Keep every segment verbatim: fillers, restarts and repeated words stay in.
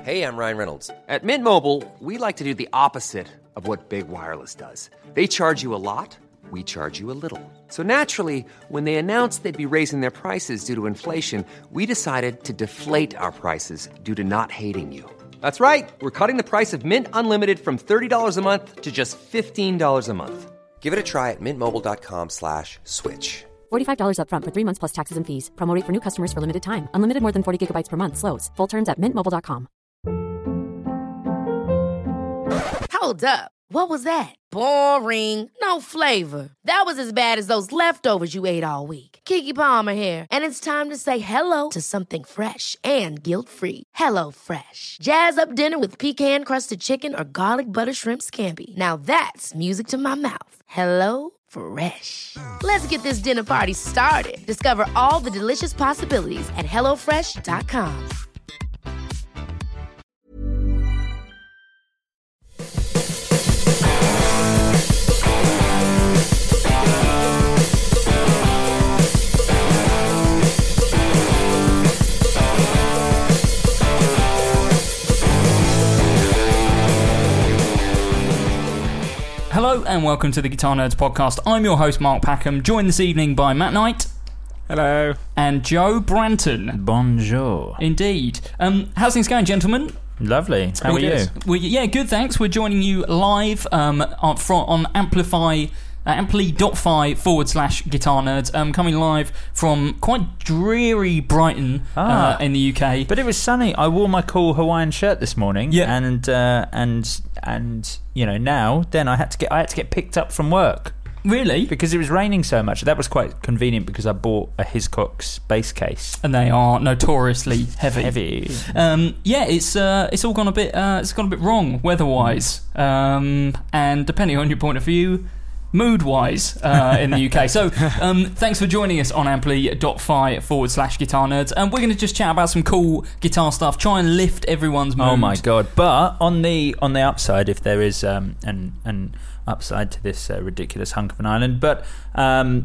Hey, I'm Ryan Reynolds. At Mint Mobile, we like to do the opposite of what Big Wireless does. They charge you a lot, we charge you a little. So naturally, when they announced they'd be raising their prices due to inflation, we decided to deflate our prices due to not hating you. That's right. We're cutting the price of Mint Unlimited from thirty dollars a month to just fifteen dollars a month. Give it a try at mintmobile.com slash switch. forty-five dollars up front for three months plus taxes and fees. Promo rate for new customers for limited time. Unlimited more than forty gigabytes per month. Slows full terms at mint mobile dot com. Hold up. What was that? Boring. No flavor. That was as bad as those leftovers you ate all week. Keke Palmer here, and it's time to say hello to something fresh and guilt-free. Hello Fresh. Jazz up dinner with pecan-crusted chicken or garlic butter shrimp scampi. Now that's music to my mouth. Hello Fresh. Let's get this dinner party started. Discover all the delicious possibilities at hello fresh dot com. Hello and welcome to the Guitar Nerds podcast. I'm your host Mark Packham, joined this evening by Matt Knight. Hello. And Joe Branton. Bonjour. Indeed. Um, how's things going, gentlemen? Lovely. How are you? We're, yeah, good, thanks. We're joining you live um, on, on Amplify, uh, ampli.fi forward slash guitar nerds, um, coming live from quite dreary Brighton ah, uh, in the U K. But it was sunny. I wore my cool Hawaiian shirt this morning. Yeah. And uh, and and you know now then I had to get I had to get picked up from work. Really? Because it was raining so much. That was quite convenient because I bought a Hiscox bass case, and they are notoriously heavy. Heavy. Um, yeah, it's uh, it's all gone a bit uh, it's gone a bit wrong weather-wise, um, and depending on your point of view, mood-wise uh, in the U K. So um, thanks for joining us on ampli.fi forward slash guitar nerds, and we're going to just chat about some cool guitar stuff. Try and lift everyone's mood. Oh my god! But on the on the upside, if there is um, an an upside to this uh, ridiculous hunk of an island, but um,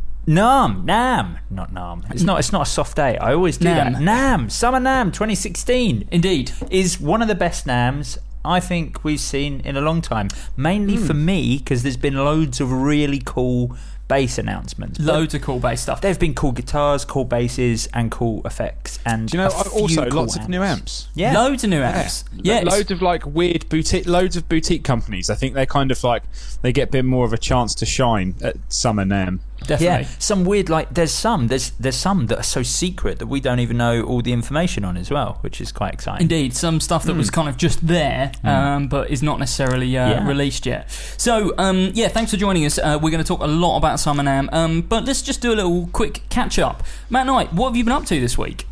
Nam, Nam, not Nam. It's not. It's not a soft day. I always do Nam. that. Nam, Summer Nam, twenty sixteen. Indeed, is one of the best Nams I think we've seen in a long time. Mainly mm. for me, because there's been loads of really cool bass announcements. Loads of cool bass stuff. There've been cool guitars, cool basses, and cool effects. And do you know also cool lots amps. of new amps? Yeah, loads of new amps. Yeah, yeah loads of like weird boutique, loads of boutique companies. I think they kind of like they get a bit more of a chance to shine at Summer NAMM. Definitely. Yeah, some weird like there's some there's there's some that are so secret that we don't even know all the information on as well, which is quite exciting. Indeed, some stuff that mm. was kind of just there, mm. um, but is not necessarily uh, yeah. released yet. So um, yeah, thanks for joining us. Uh, we're going to talk a lot about Summer NAMM, um, but let's just do a little quick catch up. Matt Knight, what have you been up to this week?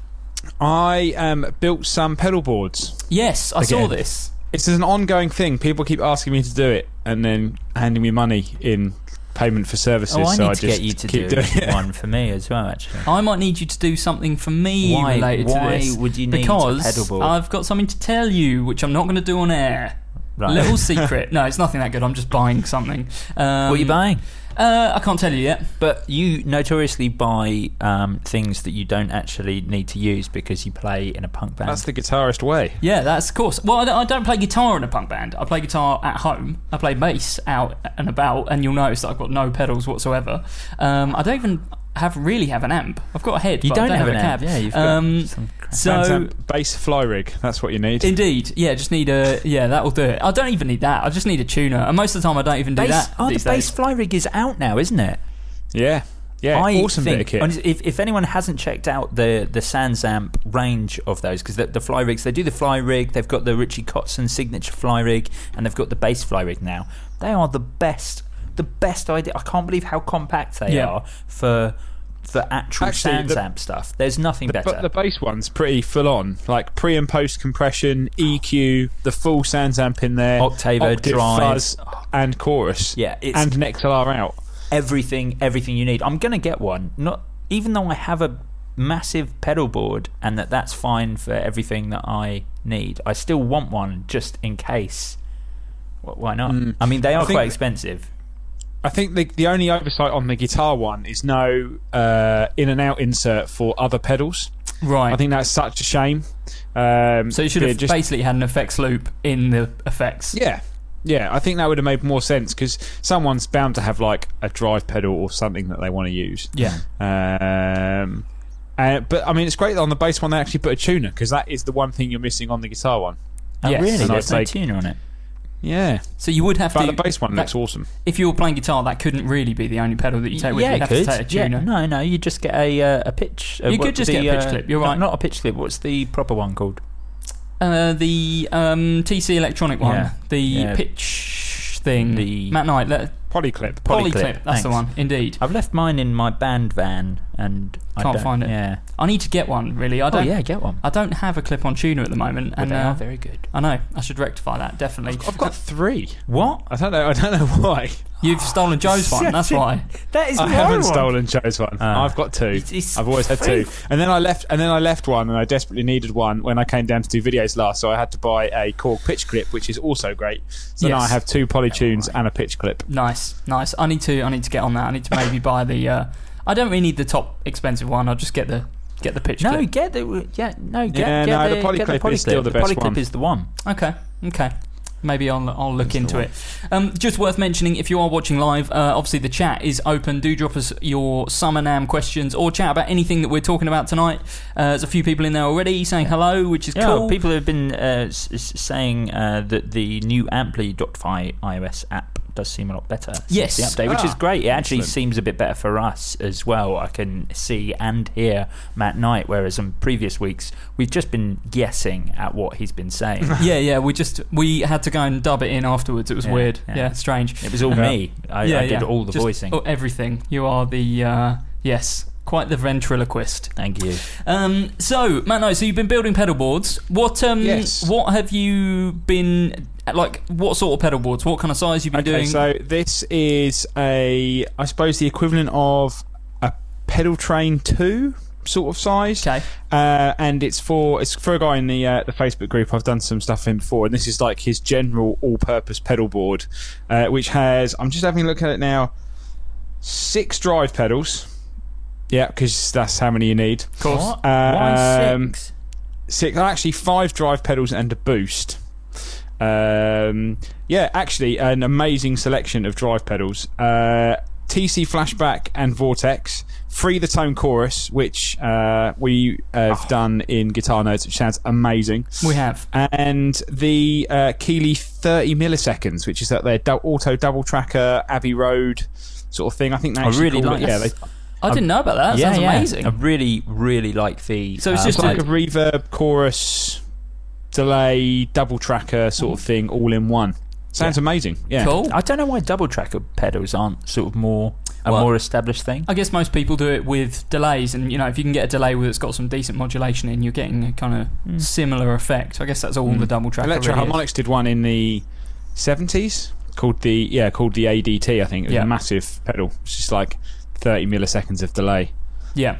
I um, built some pedal boards. Yes, I again. saw this. It's an ongoing thing. People keep asking me to do it, and then handing me money in payment for services. Oh, I so need I to just get you to keep do doing it. one for me as well. Actually, I might need you to do something for me why, related why to this. Why would you need because a pedal board? I've got something to tell you, which I'm not going to do on air. Right. Little secret. No, it's nothing that good. I'm just buying something. Um, what are you buying? Uh, I can't tell you yet. But you notoriously buy um, things that you don't actually need to use because you play in a punk band. That's the guitarist way. Yeah, that's of course. Well, I don't, I don't play guitar in a punk band. I play guitar at home. I play bass out and about, and you'll notice that I've got no pedals whatsoever. Um, I don't even have really have an amp. I've got a head, you but don't, I don't have, have an a cab. amp. Yeah, you've got um, some crap. So bass fly rig. That's what you need. Indeed. Yeah, just need a yeah. That'll do it. I don't even need that. I just need a tuner, and most of the time I don't even do bass, that. Oh, these the bass days. fly rig is out now, isn't it? Yeah, yeah, I awesome think, bit of kit. If, if anyone hasn't checked out the the SansAmp range of those, because the, the fly rigs, they do the fly rig, they've got the Richie Kotzen signature fly rig, and they've got the bass fly rig now. They are the best, the best idea. I can't believe how compact they yeah. are for for actual Actually, SansAmp the, stuff. There's nothing the, better. But the bass one's pretty full on, like pre and post compression, E Q, the full SansAmp in there, Octaver, octave, drive, fuzz, and chorus. Yeah, it's, and an X L R out. Everything, everything you need. I'm gonna get one. Not even though I have a massive pedal board, and that that's fine for everything that I need. I still want one just in case. Why not? Mm. I mean, they are quite expensive. I I think the the only oversight on the guitar one is no uh, in and out insert for other pedals. Right. I think that's such a shame. Um, so you should have just, basically had an effects loop in the effects. Yeah. Yeah, I think that would have made more sense because someone's bound to have like a drive pedal or something that they want to use. Yeah. Um, uh, but I mean, it's great that on the bass one they actually put a tuner because that is the one thing you're missing on the guitar one. Oh, Yes. really? And There's I'd no say- tuner on it. Yeah. So you would have But to. the bass one that- looks awesome. If you were playing guitar, that couldn't really be the only pedal that you take with yeah, you. You'd it have could. to take a tuner. Yeah, no, no, you just get a uh, a pitch. Uh, You what- could just the, get a pitch uh, clip, you're no, right. Not a pitch clip. What's the proper one called? Uh, the um, T C Electronic one. Yeah. The Yeah. pitch thing. The- Matt Knight. Let, Polyclip. Polyclip, Polyclip. That's the thanks. one. Indeed. I've left mine in my band van and I Can't don't- find it. Yeah. I need to get one. Really. I Oh don't. yeah, get one. I don't have a clip-on tuner at the moment, Well, and they uh, are very good. I know I should rectify that. Definitely. I've got three. What? I don't know. I don't know why. You've stolen Joe's one. That's why. That is I my haven't one. stolen Joe's one. Ah. I've got two. It's- it's I've always had two. free. And then I left. And then I left one, and I desperately needed one when I came down to do videos last. So I had to buy a Korg pitch clip, which is also great. So now Yes. I have two polytunes and a pitch clip. Nice, nice. I need to. I need to get on that. I need to maybe buy the. Uh, I don't really need the top expensive one. I'll just get the get the pitch No, clip. get the yeah. No, get, Yeah, get no, the, the get Polyclip is still the best Polyclip one. is the one. Okay, okay. Maybe I'll I'll look into it. Um, just worth mentioning, if you are watching live, uh, obviously the chat is open. Do drop us your Summer Nam questions or chat about anything that we're talking about tonight. Uh, there's a few people in there already saying hello, which is Yeah, cool. people have been uh, s- s- saying uh, that the new Amply dot F I iOS app does seem a lot better since Yes. the update, which Ah, is great. It actually excellent. seems a bit better for us as well. I can see and hear Matt Knight, whereas in previous weeks we've just been guessing at what he's been saying. yeah, yeah. We just we had to go and dub it in afterwards. It was Yeah, weird. Yeah, yeah. strange. It was all Yeah. me. I, yeah, I did yeah. all the Just- voicing. oh, everything. You are the uh, yes, quite the ventriloquist. Thank you. Um, so, Matt, no, so you've been building pedal boards. What um, Yes. what have you been like? What sort of pedal boards? What kind of size you've been Okay, doing? so this is a, I suppose, the equivalent of a pedal train two sort of size. Okay. Uh, and it's for it's for a guy in the uh, the Facebook group. I've done some stuff for him before, and this is like his general all-purpose pedal board, uh, which has. I'm just having a look at it now. Six drive pedals. Yeah, because that's how many you need. Of course. What? Why Um, six? Six, actually, five drive pedals and a boost. Um, yeah, actually, an amazing selection of drive pedals. Uh, T C Flashback and Vortex. Free the Tone Chorus, which uh, we have done in Guitar Notes, which sounds amazing. We have. And the uh, Keeley thirty milliseconds, which is that their du- auto double tracker, Abbey Road sort of thing. I think they I actually really call like it, yeah, that. they, I didn't know about that. That yeah, sounds yeah. amazing. I really, really like the. So it's uh, just it's like a- a reverb, chorus, delay, double tracker sort of thing, all in one. Sounds amazing. Yeah. Cool. I don't know why double tracker pedals aren't sort of more a Well, more established thing. I guess most people do it with delays, and you know, if you can get a delay with it's got some decent modulation in, you're getting a kind of Mm. similar effect. I guess that's all the double tracker. Electro really is. Harmonics did one in the seventies called the yeah called the A D T. I think it was Yeah. a massive pedal. It's just like thirty milliseconds of delay. Yeah.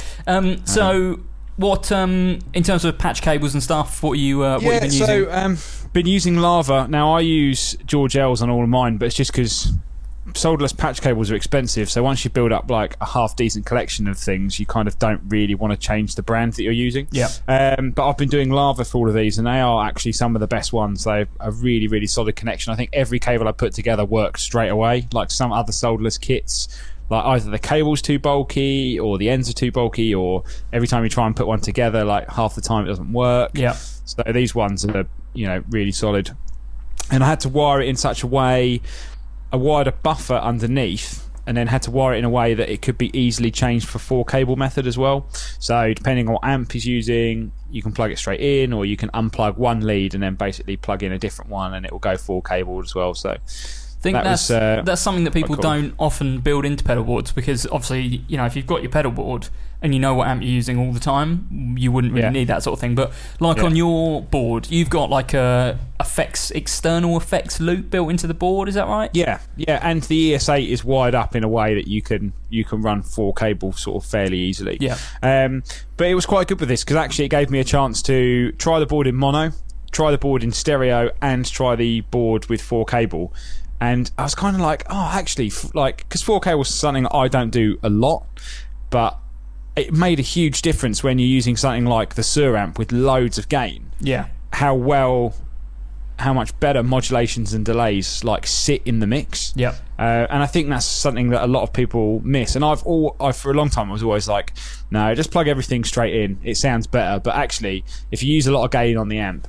Um, so, what um, in terms of patch cables and stuff? What you uh, what yeah, you've been using? so um, been using Lava. Now I use George L's on all of mine, but it's just because solderless patch cables are expensive. So once you build up like a half decent collection of things, you kind of don't really want to change the brand that you're using. Yeah. Um, but I've been doing Lava for all of these, and they are actually some of the best ones. They're a really, really solid connection. I think every cable I put together works straight away. Like some other solderless kits, like either the cable's too bulky or the ends are too bulky, or every time you try and put one together, like half the time it doesn't work. Yeah. So these ones are, you know, really solid. And I had to wire it in such a way, I wired a buffer underneath, and then had to wire it in a way that it could be easily changed for four cable method as well. So depending on what amp he's using, you can plug it straight in, or you can unplug one lead and then basically plug in a different one, and it will go four cable as well. So I think that that's was, uh, that's something that people quite cool. don't often build into pedal boards, because obviously, you know, if you've got your pedal board and you know what amp you're using all the time, you wouldn't really Yeah. need that sort of thing. But like Yeah. on your board, you've got like a effects external effects loop built into the board. Is that right? yeah, yeah, and the E S eight is wired up in a way that you can you can run four cable sort of fairly easily. Yeah. Um, but it was quite good with this because actually it gave me a chance to try the board in mono, try the board in stereo, and try the board with four cable. And I was kind of like, oh, actually, f- like, because four K was something I don't do a lot, but it made a huge difference when you're using something like the Suramp with loads of gain. Yeah. How well, how much better modulations and delays like sit in the mix. Yep. Uh, and I think that's something that a lot of people miss. And I've all, I for a long time I was always like, no, just plug everything straight in. It sounds better. But actually, if you use a lot of gain on the amp,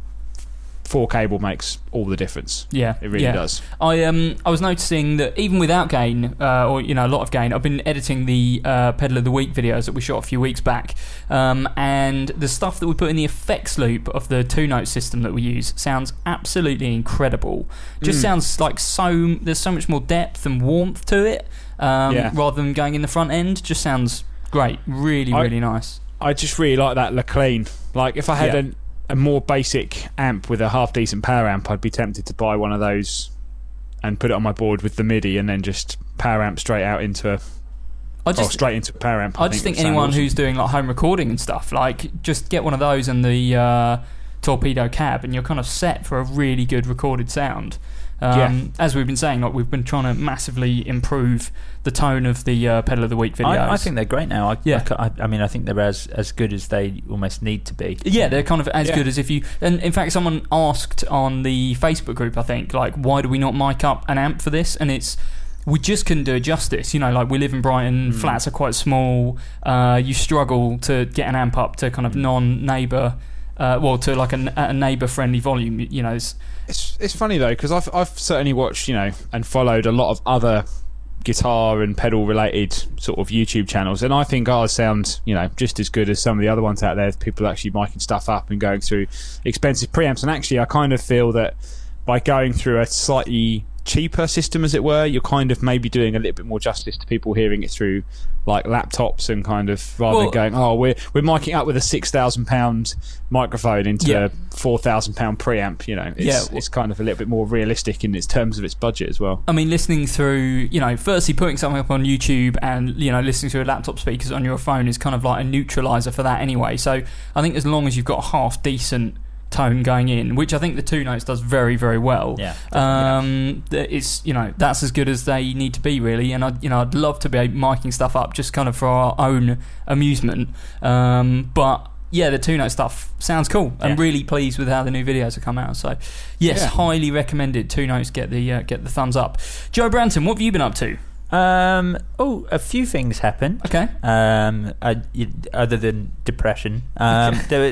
four cable makes all the difference. Yeah, it really yeah. does. I um I was noticing that even without gain, uh, or you know a lot of gain, I've been editing the uh, Pedal of the Week videos that we shot a few weeks back, um, and the stuff that we put in the effects loop of the two note system that we use sounds absolutely incredible. Just mm. sounds like so there's so much more depth and warmth to it, um, yeah. rather than going in the front end. Just sounds great, really, I, really nice. I just really like that Leclerc. Like if I had yeah. a a more basic amp with a half decent power amp, I'd be tempted to buy one of those and put it on my board with the MIDI and then just power amp straight out into a I just, oh, straight into a power amp. I, I just think, think anyone awesome. who's doing like home recording and stuff, like just get one of those and the uh, Torpedo cab, and you're kind of set for a really good recorded sound. Um, yeah. As we've been saying, like we've been trying to massively improve the tone of the uh, Pedal of the Week videos. I, I think they're great now. I, yeah. I, I mean, I think they're as, as good as they almost need to be. Yeah, they're kind of as yeah. good as if you... And in fact, someone asked on the Facebook group, I think, like, why do we not mic up an amp for this? And it's... We just couldn't do it justice. You know, like we live in Brighton, mm. flats are quite small. Uh, you struggle to get an amp up to kind of non-neighbour... Uh, well, to like a, a neighbour-friendly volume, you know. It's it's, it's funny though, because I've I've certainly watched, you know, and followed a lot of other guitar and pedal-related sort of YouTube channels, and I think ours sound, you know, just as good as some of the other ones out there. People actually miking stuff up and going through expensive preamps, and actually, I kind of feel that by going through a slightly cheaper system, as it were, you're kind of maybe doing a little bit more justice to people hearing it through like laptops, and kind of rather well, than going, oh, we're we're miking up with a six thousand pound microphone into yeah. a four thousand pound preamp. You know, it's, yeah, well, it's kind of a little bit more realistic in its terms of its budget as well. I mean, listening through, you know, firstly putting something up on YouTube and you know listening to a laptop speakers on your phone is kind of like a neutralizer for that anyway. So I think as long as you've got a half decent tone going in, which I think the two notes does very, very well. Yeah, um, it's you know that's as good as they need to be, really. And I, you know, I'd love to be miking stuff up just kind of for our own amusement. Um, but yeah, the two note stuff sounds cool. Yeah. I'm really pleased with how the new videos have come out. So yes, yeah. highly recommended. Two notes get the uh, get the thumbs up. Joe Branton, what have you been up to? Um, oh, a few things happened. Okay. Um, I, you, other than depression, um, there,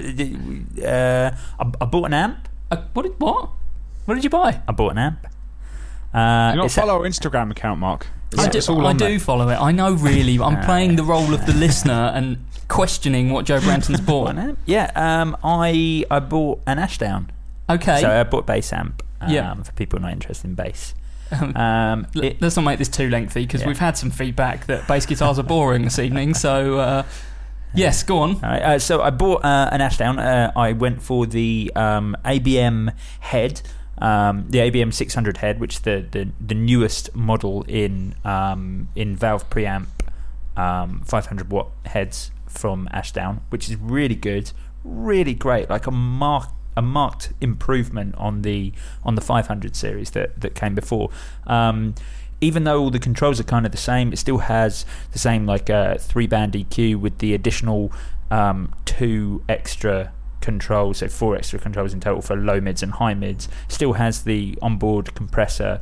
uh, I, I bought an amp. Uh, what did what? What did you buy? I bought an amp. Uh, you not follow our Instagram account, Mark? I do, I do follow it. I know, really. I'm uh, playing the role of the listener and questioning what Joe Branton's bought. An amp? Yeah. Um, I I bought an Ashdown. Okay. So I bought a bass amp. Um, yeah. For people not interested in bass. Um, it, let's not make this too lengthy because yeah. we've had some feedback that bass guitars are boring this evening. So, uh, yes, go on. All right, uh, so I bought uh, an Ashdown. Uh, I went for the um, A B M head, um, the A B M six hundred head, which is the, the, the newest model in um, in Valve preamp um, five hundred watt heads from Ashdown, which is really good, really great, like a mark. a marked improvement on the on the five hundred series that, that came before. Um, even though all the controls are kind of the same, it still has the same like uh, three band E Q with the additional um, two extra controls, so four extra controls in total for low mids and high mids. Still has the onboard compressor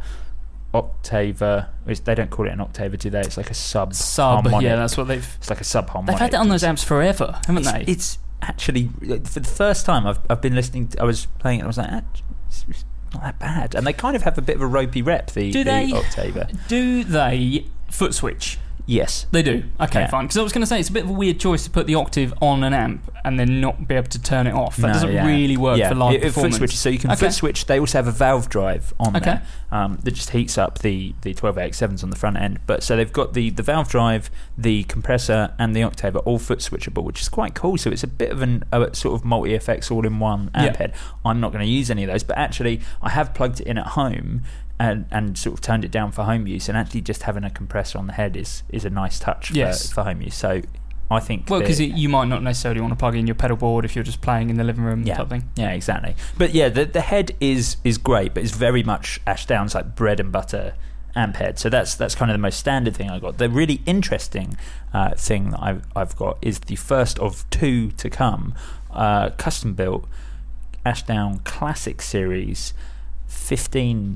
octaver, which they don't call it an octaver, do they? It's like a sub sub harmonic. Yeah, that's what they've. It's like a sub harmonic. They've had that on those amps forever, haven't it's, they? It's actually, for the first time I've I've been listening to, I was playing it and I was like, ah, it's, it's not that bad. And they kind of have a bit of a ropey rep, the, do the they, octaver. Do they foot switch? Yes. They do. Okay, yeah. fine. Because I was going to say, it's a bit of a weird choice to put the octave on an amp and then not be able to turn it off. That no, doesn't yeah. really work yeah. for live it, it performance. Foot switch, so you can okay. foot switch. They also have a valve drive on okay. there um, that just heats up the, the twelve A X sevens on the front end. But so they've got the, the valve drive, the compressor, and the octave are all foot switchable, which is quite cool. So it's a bit of an, a sort of multi-effects all-in-one amp yeah. head. I'm not going to use any of those, but actually I have plugged it in at home and, and sort of turned it down for home use, and actually just having a compressor on the head is, is a nice touch for, yes. for home use. So I think. Well, because that- you might not necessarily want to plug in your pedal board if you're just playing in the living room yeah, type thing. Yeah, exactly. But yeah, the the head is is great, but it's very much Ashdown's like bread and butter amp head. So that's that's kind of the most standard thing I got. The really interesting uh, thing that I've I've got is the first of two to come, uh, custom built Ashdown Classic Series fifteen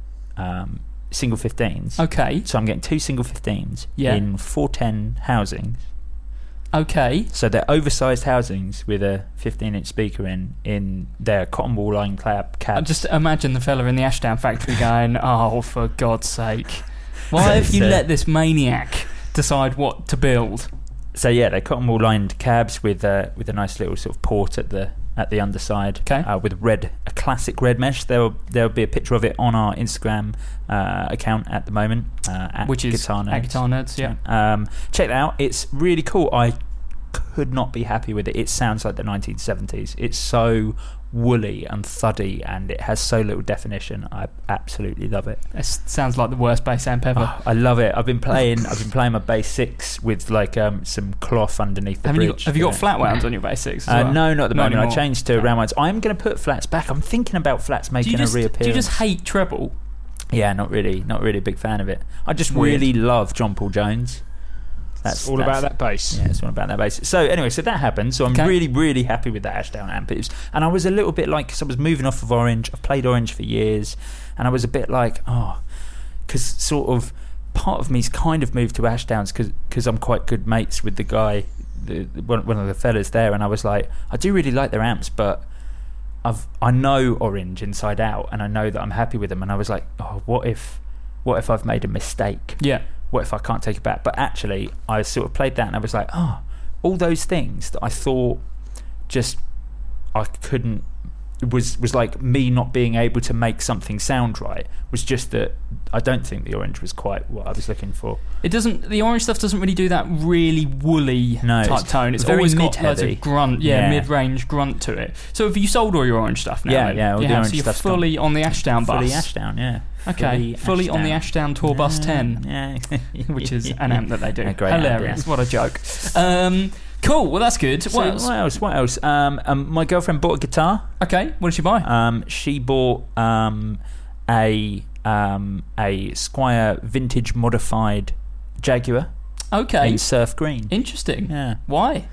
um, single fifteens. Okay. So I'm getting two single fifteens Yeah. in four ten housings. Okay. So they're oversized housings with a fifteen inch speaker in in their cotton wool lined cab cabs. I just imagine the fella in the Ashdown factory going, "Oh, for God's sake, why have you So- let this maniac decide what to build?" So yeah, they're cotton wool lined cabs with uh, with a nice little sort of port at the at the underside. Okay. Uh, with red, a classic red mesh. There'll there'll be a picture of it on our Instagram uh, account at the moment, uh, at Which is Guitar Nerds. at Guitar Nerds, yeah. Um, check that out. It's really cool. I could not be happy with it. It sounds like the nineteen seventies. It's so woolly and thuddy, and it has so little definition. I absolutely love it. It sounds like the worst bass amp ever. Oh, I love it. I've been playing. I've been playing my bass six with like um, some cloth underneath the Haven't you bridge. got, have you got Yeah. flat wounds on your bass six as Uh, well? no, not at the Not moment. I anymore. changed to round ones. I'm going to put flats back. I'm thinking about flats Do making you, just, a reappearance. do you just hate treble? Yeah, not really. Not really a big fan of it. I just Weird. really love John Paul Jones. That's It's all that's- about that bass. Yeah, it's all about that bass. So anyway, so that happened. So I'm Okay. really, really happy with that Ashdown amp. It was, and I was a little bit like, because I was moving off of Orange. I've played Orange for years, and I was a bit like, oh, because sort of part of me's kind of moved to Ashdowns because I'm quite good mates with the guy, the, the, one, one of the fellas there, and I was like, I do really like their amps, but I've I know Orange inside out, and I know that I'm happy with them, and I was like, oh, what if, what if I've made a mistake? Yeah. What if I can't take it back? But actually, I sort of played that and I was like, oh, all those things that I thought just I couldn't, was was like me not being able to make something sound right, was just that I don't think the Orange was quite what I was looking for. It doesn't. The Orange stuff doesn't really do that really woolly No, type it's tone. It's very always got loads mid-heavy. of grunt, yeah, Yeah. mid-range grunt to it. So have you sold all your Orange stuff now? Yeah, then? yeah, all You the have, Orange so you're stuff's fully gone. on the Ashdown bus. Fully Ashdown, yeah. Okay, fully, on the Ashdown Tour Bus ten, Yeah. which is an amp that they do. A great amp, Hilarious! yeah. What a joke. Um, cool. Well, that's good. So What else? what else? What else? Um, um, my girlfriend bought a guitar. Okay, what did she buy? Um, she bought um, a um, a Squier vintage modified Jaguar Okay, in surf green. interesting. Yeah. Why?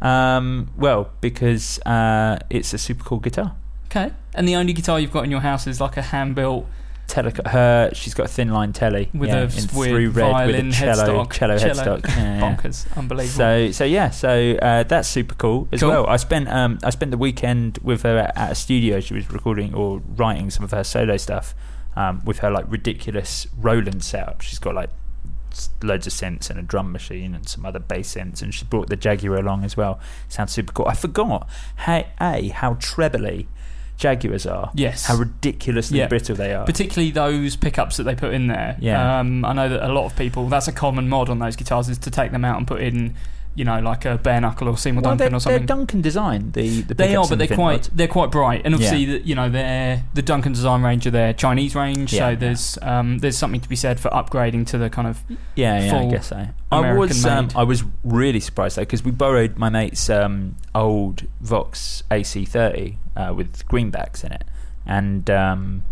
Um, well, because uh, it's a super cool guitar. Okay, and the only guitar you've got in your house is like a hand-built Tele- her, she's got a thin line telly with yeah, a in weird through red violin with a cello, headstock. cello headstock. Yeah, yeah. Bonkers, unbelievable. So, so yeah, so uh, that's super cool as Cool. well. I spent um, I spent the weekend with her at, at a studio. She was recording or writing some of her solo stuff um, with her like ridiculous Roland setup. She's got like s- loads of synths and a drum machine and some other bass synths, and she brought the Jaguar along as well. Sounds super cool. I forgot how a how trebly Jaguars are. Yes. How ridiculously Yeah. brittle they are. Particularly those pickups that they put in there. Yeah. Um, I know that a lot of people, that's a common mod on those guitars, is to take them out and put in, you know, like a bare knuckle or Seymour well, Duncan they're, or they're something. Duncan design. The, the They are, pickups but and they're fin quite rods. they're quite bright, and obviously, Yeah. the, you know, they're the Duncan design range are their Chinese range, Yeah, so yeah. there's um, there's something to be said for upgrading to the kind of Yeah, yeah, I full guess so. I was, um, American-made. I was really surprised though because we borrowed my mate's um, old Vox A C thirty uh, with greenbacks in it, and um,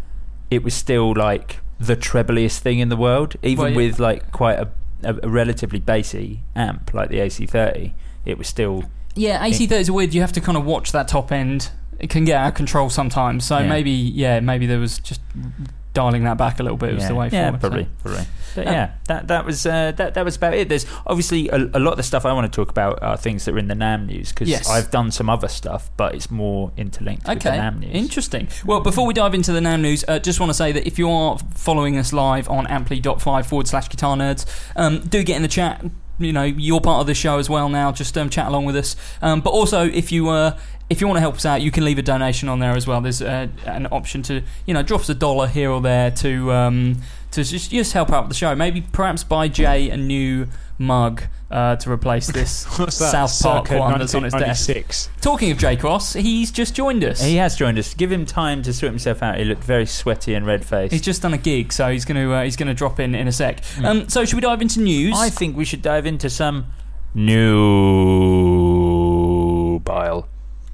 it was still like the trebliest thing in the world, even Well, yeah. with like quite a, a, a relatively bassy amp like the A C thirty. It was still yeah. A C thirties are weird. You have to kind of watch that top end. It can get out of control sometimes. So Yeah. maybe yeah, maybe there was just dialing that back a little bit. It was yeah, the way yeah, forward. probably, so. probably. But Um, yeah, that that was uh, that that was about it. There's obviously a, a lot of the stuff I want to talk about are things that are in the NAMM news because Yes. I've done some other stuff, but it's more interlinked with the Okay, NAMM news. interesting. Well, before we dive into the NAMM news, uh, just want to say that if you are following us live on ampli.five forward slash guitar nerds, um, do get in the chat. You know, you're part of the show as well now. Just um, chat along with us. Um, but also, if you uh, if you want to help us out, you can leave a donation on there as well. There's uh, an option to, you know, drop us a dollar here or there to um, to just just help out the show. Maybe perhaps buy Jay a new mug uh, to replace this What's that? South Park Circa one that's on his desk. nineteen ninety-six. Talking of Jay Cross, he's just joined us. He has joined us. Give him time to sort himself out. He looked very sweaty and red faced. He's just done a gig, so he's going to uh, he's going to drop in in a sec. Um, so should we dive into news? I think we should dive into some nubile.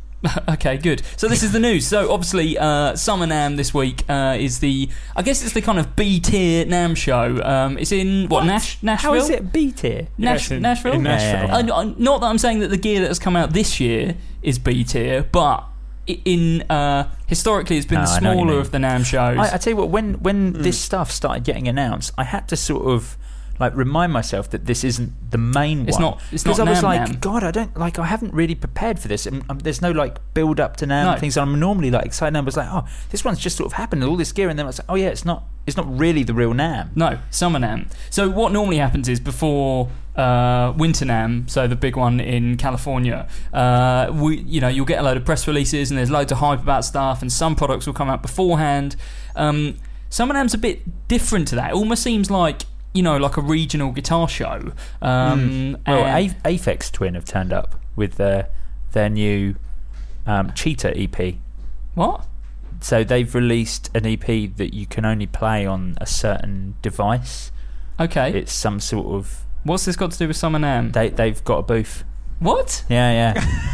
Okay, good. So this is the news. So obviously, uh, Summer NAMM this week uh, is the, I guess it's the kind of B tier NAMM show. Um, it's in what, What? Nash, Nashville? How is it B tier? Nash, Yes, in- Nashville. in Nashville. Yeah, yeah, I- I- not that I'm saying that the gear that has come out this year is B tier, but i- in uh, historically, it's been No, the I know what you smaller mean. of the NAMM shows. I, I tell you what, when when Hmm. this stuff started getting announced, I had to sort of like remind myself that this isn't the main It's one. not- it's because not I was NAMM like, NAMM. God, I don't like. I haven't really prepared for this. And, um, there's no like build up to NAMM No. things. I'm normally like excited. And I was like, oh, this one's just sort of happened. All this gear, and then I was like, oh yeah, it's not. It's not really the real NAMM. No, Summer NAMM. So what normally happens is before uh, Winter NAMM, so the big one in California, uh, we, you know, you'll get a load of press releases and there's loads of hype about stuff, and some products will come out beforehand. Um, Summer NAMM's a bit different to that. It almost seems like, you know, like a regional guitar show. Um, Well, and- A- Aphex Twin have turned up with their their new um, Cheetah E P. what? So they've released an E P that you can only play on a certain device. Okay. It's some sort of What's this got to do with Summer NAMM? they they've got a booth. What? Yeah, yeah.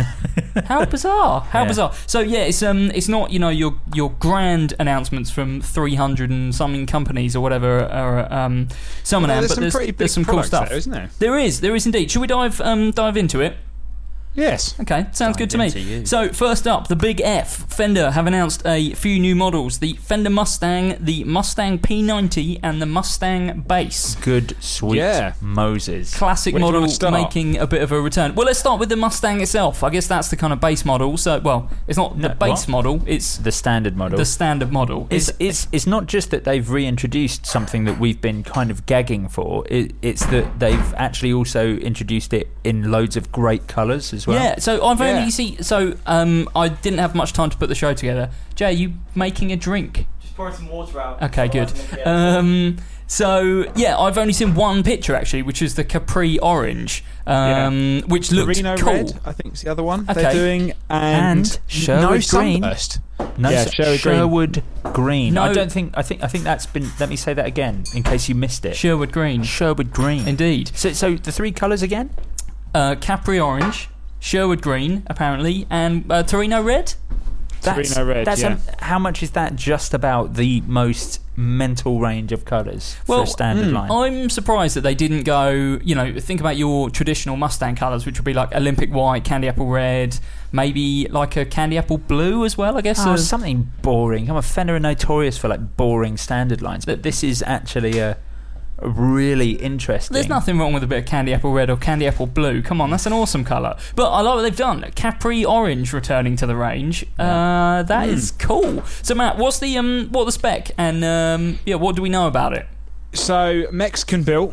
How bizarre! How Yeah. bizarre! So yeah, it's um, it's not, you know, your your grand announcements from three hundred and something companies or whatever are um, Summer Well, NAMM, there's but some there's, pretty big there's some cool products stuff. there, isn't there? There is, there is indeed. Should we dive um dive into it? Yes. Okay, sounds Dive good to me. into you. So first up, the Big F. Fender have announced a few new models: the Fender Mustang, the Mustang P ninety, and the Mustang Bass. Good, sweet Yeah. Moses. Classic Where do you model wanna start? making a bit of a return. Well, let's start with the Mustang itself. I guess that's the kind of base model. So, well, it's not No, the base what? model; it's The standard model. the standard model. It's, it's, it's not just that they've reintroduced something that we've been kind of gagging for. It, it's that they've actually also introduced it in loads of great colours as well. Yeah, so I've only Yeah. see. So um, I didn't have much time to put the show together. Jay, you making a drink? Just pouring some water out. Okay, good. Otherwise I'm gonna get- Um, so yeah, I've only seen one picture actually, which is the Capri Orange, um, which looked Reno cool. Red, I think, is the other one Okay. they're doing, and, And Sherwood no Green. sunburst. No, Yeah, s- Sherwood Green. Sherwood Green. No. I don't think. I think. I think that's been. Let me say that again, in case you missed it. Sherwood Green, Sherwood Green. indeed. So, so the three colours again? Uh, Capri Orange, Sherwood Green, apparently, and uh, Torino Red. That's, Torino Red, That's yeah. a, how much is that? Just about the most mental range of colours for Well, a standard mm, line. I'm surprised that they didn't go, you know, think about your traditional Mustang colours, which would be like Olympic white, candy apple red, maybe like a candy apple blue as well, I guess. Oh, uh, something boring. I'm a Fender are notorious for like boring standard lines, but this is actually a, a really interesting. There's nothing wrong with a bit of candy apple red or candy apple blue. Come on, that's an awesome colour. But I like what they've done. Capri Orange returning to the range. Uh, that is cool. So Matt, what's the um, what the spec, and um, yeah, what do we know about it? So Mexican built.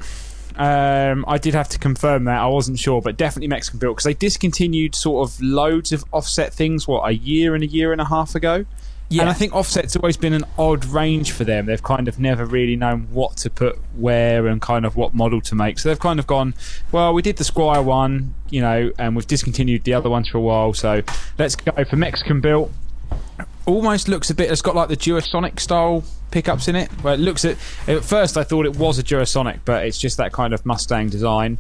Um, I did have to confirm that. I wasn't sure, but definitely Mexican built because they discontinued sort of loads of offset things. What, a year and a year and a half ago? Yeah. And I think offset's always been an odd range for them. They've kind of never really known what to put where and kind of what model to make. So they've kind of gone, well, we did the Squire one, you know, and we've discontinued the other ones for a while. So let's go for Mexican built. Almost looks a bit, it's got like the Durasonic style pickups in it. Well, it looks at at first I thought it was a Durasonic, but it's just that kind of Mustang design.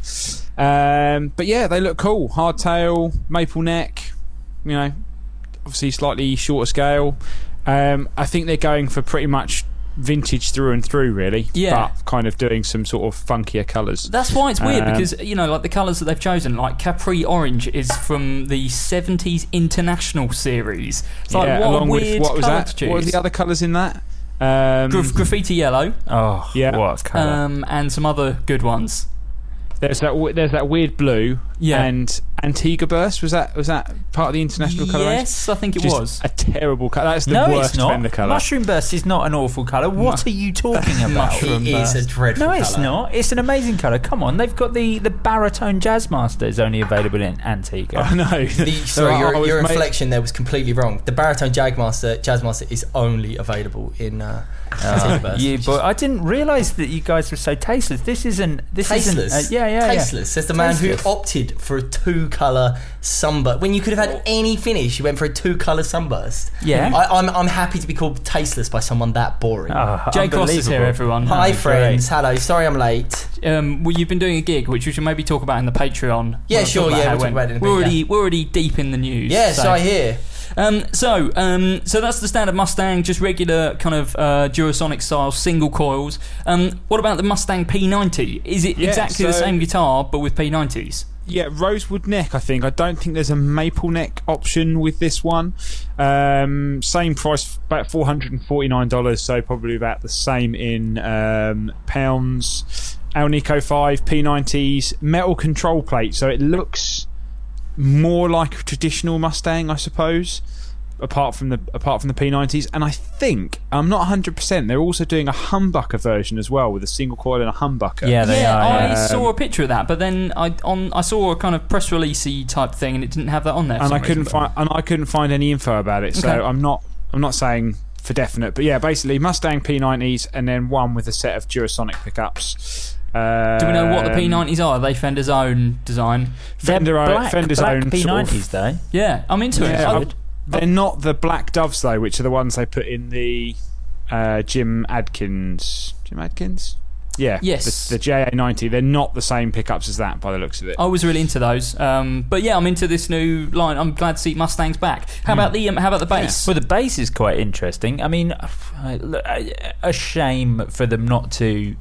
Um, but yeah, they look cool. Hardtail, maple neck, you know, obviously slightly shorter scale. Um, I think they're going for pretty much vintage through and through, really. Yeah. But kind of doing some sort of funkier colours. That's why it's weird, Um, because, you know, like the colours that they've chosen, like Capri Orange is from the seventies International series. It's like, yeah, what along a weird with what was colour that? to choose. What were the other colours in that? Um, Graf- graffiti Yellow, Oh, Yeah. what colour? um, and some other good ones. There's that. w- There's that weird blue. Yeah. And Antigua Burst, was that was that part of the international colour range? Yes, I think it Just was. a terrible colour. That's the no, worst it's not. Fender colour. Mushroom Burst is not an awful colour. What Mu- are you talking about? Mushroom It is a burst. dreadful No, it's colour. not. It's an amazing colour. Come on, they've got the, the baritone Jazzmaster is only available in Antigua. Oh no. The, sorry, No, I your, was your made- inflection there was completely wrong. The baritone Jagmaster, Jazzmaster is only available in uh, Antigua Burst. Yeah, which but is I didn't realise that you guys were so tasteless. This isn't. This tasteless. isn't. Uh, yeah, yeah, tasteless. There's the man Tasteless. who opted for a two-colour sunburst when you could have had any finish. You went for a two-colour sunburst. Yeah. I, I'm I'm happy to be called tasteless by someone that boring. Oh, Jay Cross is here, everyone. Hi, Oh, friends. Hello. Sorry I'm late. Um, well, you've been doing a gig, which we should maybe talk about in the Patreon. Yeah, We'll sure, talk yeah, how we'll talk about it in a we're bit, already yeah. we're already deep in the news. Yeah, so I hear. Um, so, um, so that's the standard Mustang, just regular kind of uh, Durasonic style single coils. Um, what about the Mustang P ninety? Is it Yeah, exactly the so- same guitar but with P nineties? Yeah, rosewood neck, I think. I don't think there's a maple neck option with this one. Um, same price, about four hundred forty-nine dollars, so probably about the same in um, pounds. Alnico five, P nineties, metal control plate, so it looks more like a traditional Mustang, I suppose. Apart from the apart from the P nineties, and I think I'm not one hundred percent. They're also doing a humbucker version as well with a single coil and a humbucker. Yeah, they yeah, are. I Yeah. saw a picture of that, but then I on I saw a kind of press releasey type thing, and it didn't have that on there. for and I some couldn't reason, find and I couldn't find any info about it. So Okay. I'm not I'm not saying for definite, but yeah, basically Mustang P nineties and then one with a set of Durasonic pickups. Um, Do we know what the P nineties are? Are they Fender's own design? Fender They're black, Fender's black own P sort of- nineties though. Yeah, I'm into it. Yeah, I- I- they're not the Black Doves though, which are the ones they put in the uh, Jim Adkins. Jim Adkins. Yeah. Yes. The, the J A ninety. They're not the same pickups as that by the looks of it. I was really into those, um, but yeah, I'm into this new line. I'm glad to see Mustang's back. How about the um, how about the bass? Well, the bass is quite interesting. I mean, a shame for them not to.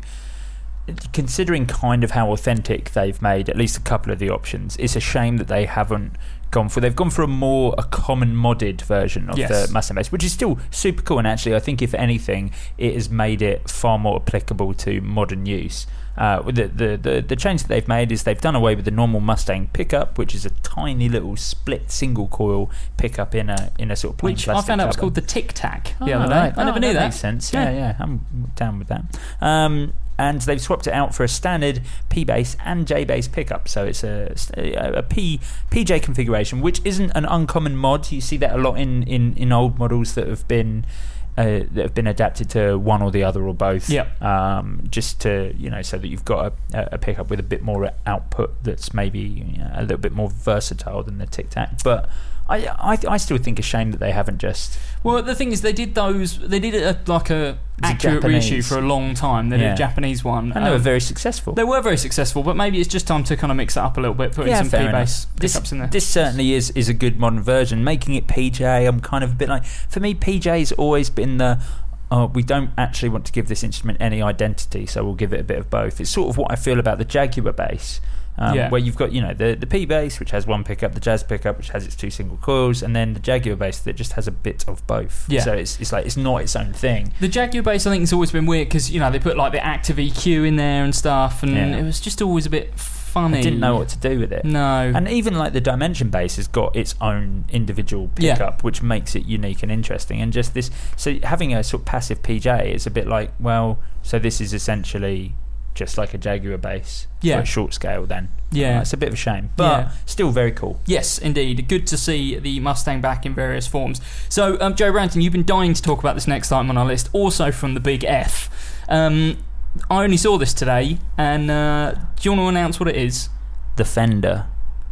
Considering kind of how authentic they've made at least a couple of the options, it's a shame that they haven't gone for. They've gone for a more a common modded version of Yes. the Mustang bass, which is still super cool. And actually, I think if anything, it has made it far more applicable to modern use. Uh, the, the the the change that they've made is they've done away with the normal Mustang pickup, which is a tiny little split single coil pickup in a in a sort of plain Which I plastic found out was cover. called the Tic Tac the Oh, other day. right. I never Oh, knew that. Makes sense. Yeah, yeah, I'm down with that. Um, and they've swapped it out for a standard P bass and J bass pickup, so it's a a, a P P J configuration, which isn't an uncommon mod. You see that a lot in, in, in old models that have been. Uh, that have been adapted to one or the other or both. Yep. Um, just to you know, so that you've got a, a pickup with a bit more output that's maybe you know, a little bit more versatile than the Tic Tac. But I, I I still think a shame that they haven't just. Well, the thing is, they did those. They did it a, like a It's a accurate Japanese. reissue for a long time. They did Yeah. a Japanese one, And they were Um, very successful. They were very successful, but maybe it's just time to kind of mix it up a little bit, putting some fair P-bass enough. pickups This, in there. this certainly is, is a good modern version. Making it P J, I'm kind of a bit like... For me, P J's always been the... Oh, we don't actually want to give this instrument any identity, so we'll give it a bit of both. It's sort of what I feel about the Jaguar bass. Um, Yeah. Where you've got, you know, the, the P bass, which has one pickup, the Jazz pickup, which has its two single coils, and then the Jaguar bass that just has a bit of both. Yeah. So it's it's like it's not its own thing. The Jaguar bass, I think, has always been weird because you know they put like the active E Q in there and stuff, and Yeah. it was just always a bit funny. I didn't know what to do with it. No, And even like the Dimension bass has got its own individual Yeah. pickup, which makes it unique and interesting. And just this, so having a sort of passive P J is a bit like, well, so this is essentially just like a Jaguar bass Yeah. for a short scale. Then, Yeah. Uh, it's a bit of a shame, but Yeah. still very cool. Yes, indeed. Good to see the Mustang back in various forms. So, um, Joe Branton, you've been dying to talk about this next item on our list, also from the Big F. Um, I only saw this today, and uh, do you want to announce what it is? The Fender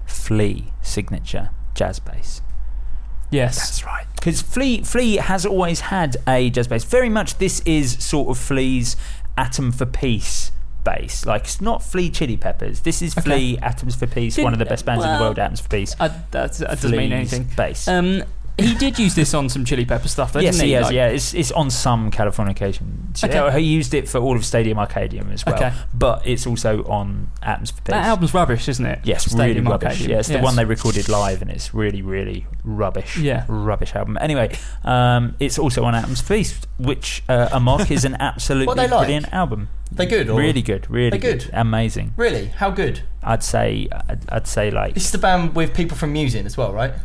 Flea signature jazz bass. Yes. That's right. Because Flea, Flea has always had a jazz bass. Very much this is sort of Flea's Atom for Peace bass. Like, it's not Flea Chili Peppers. This is Okay. Flea Atoms for Peace, Didn't- one of the best bands in well, the world, Atoms for Peace. I, that, that doesn't mean Flea's anything. bass. Um, he did use this on some Chili Pepper stuff, though, yes, didn't he? he has. Like- Yeah, it's it's on some Californication. Okay. He used it for all of Stadium Arcadium as well. Okay. But it's also on Atoms for Peace. That album's rubbish, isn't it? Yes, Stadium really rubbish. Arcadium. Yeah, it's the Yes. one they recorded live, and it's really, really rubbish. Yeah. Rubbish album. Anyway, um, it's also on Atoms for Peace, which uh, Amok is an absolutely What they like? brilliant album. They good? Or? Really good. Really They good? Amazing. Really? How good? I'd say. I'd, I'd say like. This is the band with people from Musin as well, right?